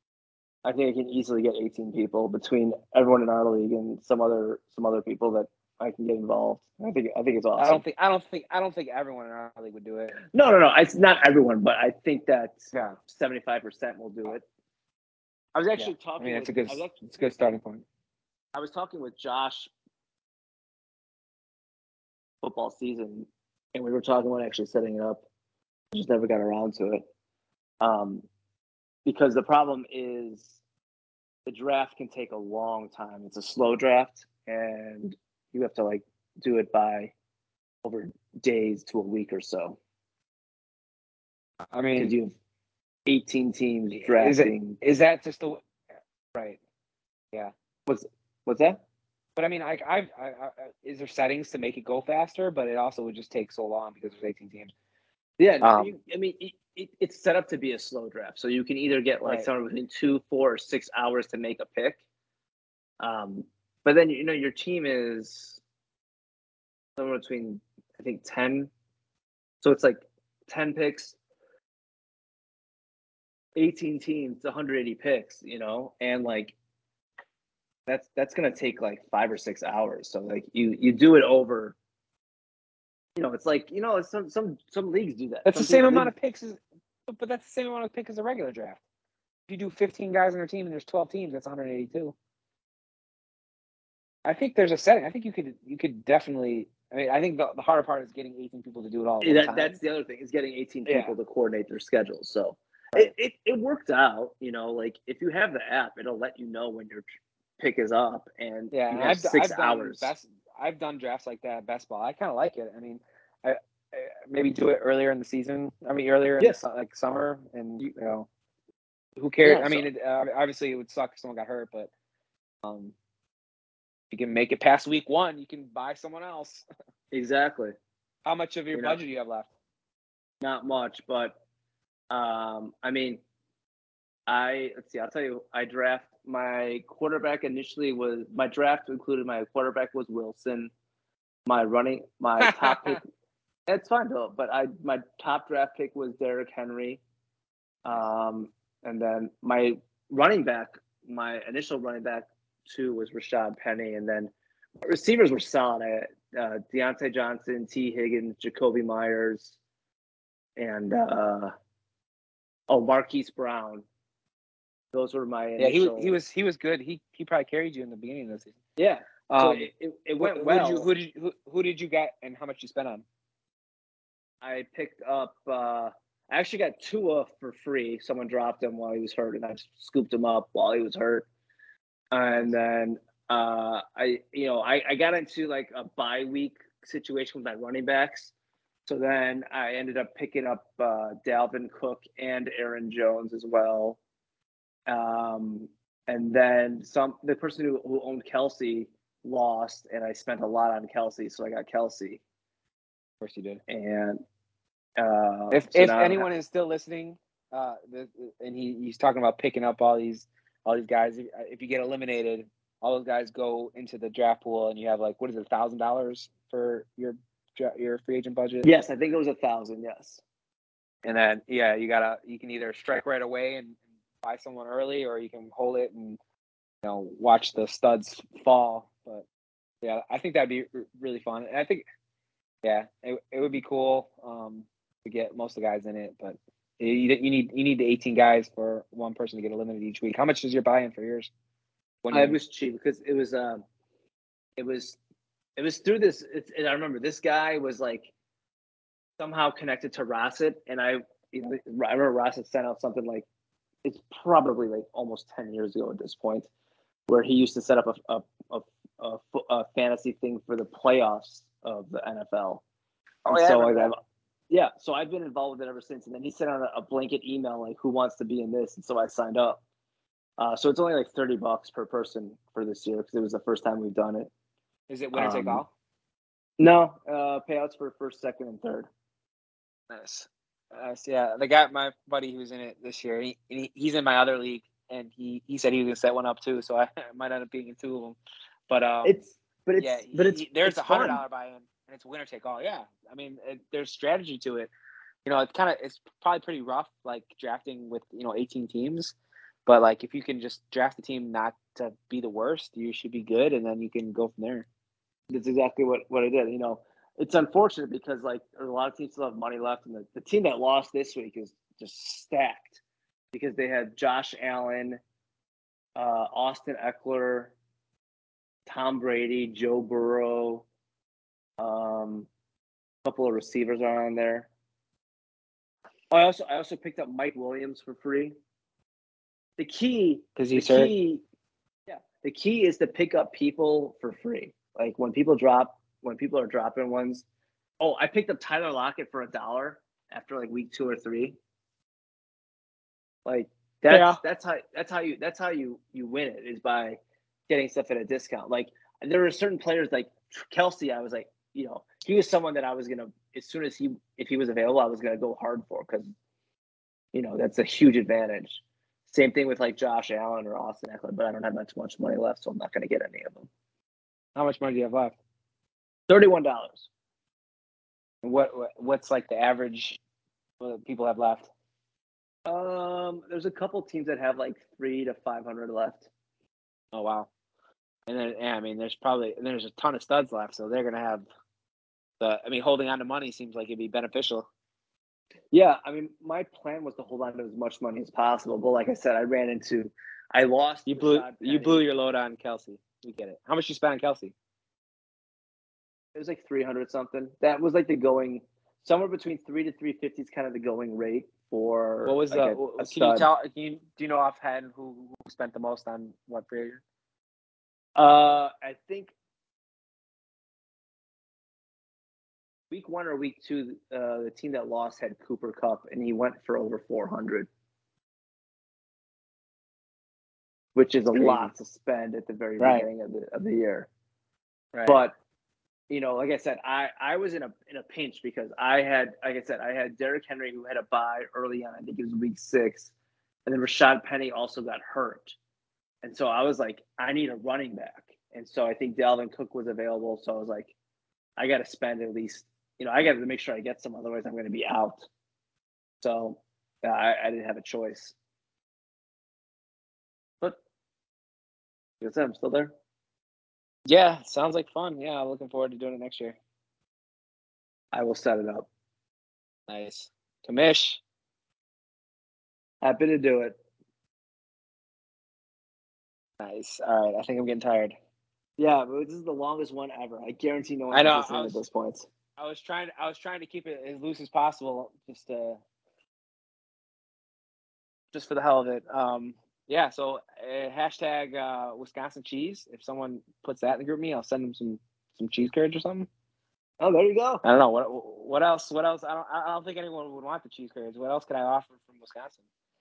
I think I can easily get 18 people between everyone in our league and some other people that I can get involved. I think it's awesome. I don't think everyone in our league would do it. No. It's not everyone, but I think that Yeah. 75% will do it. I was actually talking. It's a good starting point. I was talking with Josh football season, and we were talking about actually setting it up. I just never got around to it. Because the problem is the draft can take a long time. It's a slow draft, and you have to do it by over days to a week or so. I mean, because you have 18 teams drafting. Is that just the right? Yeah. What's that? But I mean, I is there settings to make it go faster? But it also would just take so long because there's 18 teams. Yeah, it's set up to be a slow draft, so you can either get somewhere between 2, 4, or 6 hours to make a pick. But then your team is somewhere between I think 10, so it's 10 picks, 18 teams, 180 picks, and that's gonna take 5 or 6 hours. So you do it over. It's some leagues do that. That's the same amount of picks but that's the same amount of picks as a regular draft. If you do 15 guys on your team and there's 12 teams, that's 182. I think there's a setting. I think you could definitely. I mean, I think the harder part is getting 18 people to do it all at one time. That's the other thing, is getting 18 people to coordinate their schedules. So it worked out. If you have the app, it'll let you know when your pick is up, and you have 6 hours. I've done drafts like that at Best Ball. I kind of like it. I mean, I maybe do it earlier in the season. I mean, earlier in summer, and who cares? Yeah, I mean, obviously it would suck if someone got hurt, but you can make it past week 1. You can buy someone else. Exactly. How much of your budget do you have left? Not much, but I mean, let's see. I'll tell you. I draft my quarterback initially was my draft included my quarterback was Wilson. My top pick. It's fine though, but my top draft pick was Derrick Henry, and then my running back, my initial running back 2 was Rashad Penny, and then receivers were solid. Deontay Johnson, T. Higgins, Jacoby Myers, and Marquise Brown. Those were my initial. Yeah, he was good. He probably carried you in the beginning of the season. Yeah. So it went well. Who did you get, and how much you spent on? I picked up. I actually got Tua for free. Someone dropped him while he was hurt, and I scooped him up while he was hurt. And then I got into a bye week situation with my running backs. So then I ended up picking up Dalvin Cook and Aaron Jones as well. And then the person who owned Kelsey lost, and I spent a lot on Kelsey, so I got Kelsey. Of course you did. And if anyone is still listening, and he's talking about picking up all these guys, if you get eliminated, all those guys go into the draft pool, and you have what is it, $1,000 for your free agent budget? Yes, I think it was 1,000. Yes. And then you can either strike right away and buy someone early, or you can hold it and watch the studs fall. But yeah, I think that'd be really fun. And I think it would be cool to get most of the guys in it, but you need the 18 guys for one person to get eliminated each week. How much is your buy-in for yours? It was cheap because it was through this. I remember this guy was somehow connected to Rossett, and I remember Rossett sent out something it's probably almost 10 years ago at this point, where he used to set up a fantasy thing for the playoffs of the NFL. So I've been involved with it ever since. And then he sent out a blanket email who wants to be in this, and so I signed up. So it's only $30 per person for this year because it was the first time we've done it. Is it winner take all? No, payouts for first, second, and third. Nice. Yeah, my buddy who's in it this year, he's in my other league, and he said he was gonna set one up too, so I might end up being in 2 of them. But there's $100 buy-in, and it's winner take all. Yeah, I mean, there's strategy to it. It's probably pretty rough, drafting with 18 teams, but if you can just draft a team not to be the worst, you should be good, and then you can go from there. That's exactly what I did. It's unfortunate because like there's a lot of teams still have money left, and the team that lost this week is just stacked because they had Josh Allen, Austin Eckler, Tom Brady, Joe Burrow, a couple of receivers are on there. I also picked up Mike Williams for free. The key is to pick up people for free. Like when people are dropping ones. Oh, I picked up Tyler Lockett for $1 after like week 2 or 3. Like that's how you win it, is by getting stuff at a discount. Like there are certain players like Kelsey. I was like, he was someone that I was gonna, as soon as if he was available, I was gonna go hard for, because that's a huge advantage. Same thing with like Josh Allen or Austin Eckler, but I don't have much money left, so I'm not gonna get any of them. How much money do you have left? $31. What's like the average people have left? There's a couple teams that have like 300 to 500 left. Oh wow! And then there's a ton of studs left, so they're gonna have holding on to money seems like it'd be beneficial. Yeah, my plan was to hold on to as much money as possible, but like I said, I lost. You blew your load on Kelsey. We get it. How much you spent on Kelsey? It was like 300 something. That was like the going, somewhere between 3 to 350 is kind of the going rate for. What was like a stud. Do you know offhand who spent the most on what period? I think week 1 or week 2, the team that lost had Cooper Kupp, and he went for over 400, which is a lot to spend at the very beginning of the year. Right. But like I said, I was in a pinch because I had Derrick Henry, who had a bye early on. I think it was week 6, and then Rashad Penny also got hurt, and so I was like, I need a running back, and so I think Dalvin Cook was available. So I was like, I got to spend at least, I got to make sure I get some, otherwise I'm going to be out. So I didn't have a choice. But like I said, I'm still there. Yeah, sounds like fun. Yeah, I'm looking forward to doing it next year. I will set it up. Nice. Kamish. Happy to do it. Nice. All right, I think I'm getting tired. Yeah, but this is the longest one ever. I guarantee no one's listening at this point. I was trying to keep it as loose as possible, just for the hell of it. Yeah. So hashtag Wisconsin cheese. If someone puts that in the group me, I'll send them some cheese curds or something. Oh, there you go. I don't know what else. I don't think anyone would want the cheese curds. What else could I offer from Wisconsin?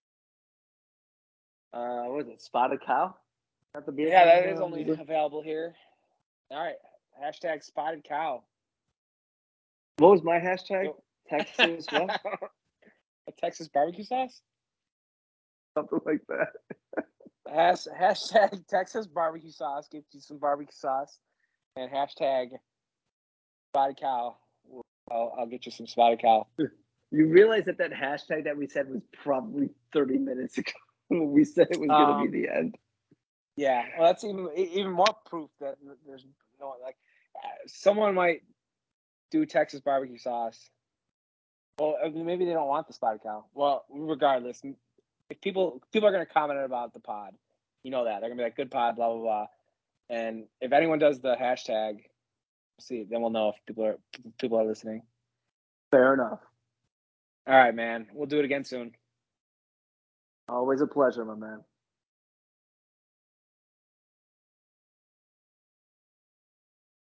What is it? Spotted Cow? The beer that is only available here. All right. Hashtag Spotted Cow. What was my hashtag? Texas what? A Texas barbecue sauce? Something like that. Hashtag Texas barbecue sauce. Get you some barbecue sauce. And hashtag Spotted Cow. I'll get you some Spotted Cow. You realize that hashtag that we said was probably 30 minutes ago when we said it was going to be the end. Yeah. Well, that's even more proof that there's no, like, someone might do Texas barbecue sauce. Well, maybe they don't want the Spotted Cow. Well, regardless, if people are going to comment about the pod, that they're going to be like, good pod, blah blah blah. And if anyone does the hashtag, see, then we'll know if people are listening. Fair enough. All right, man. We'll do it again soon. Always a pleasure, my man.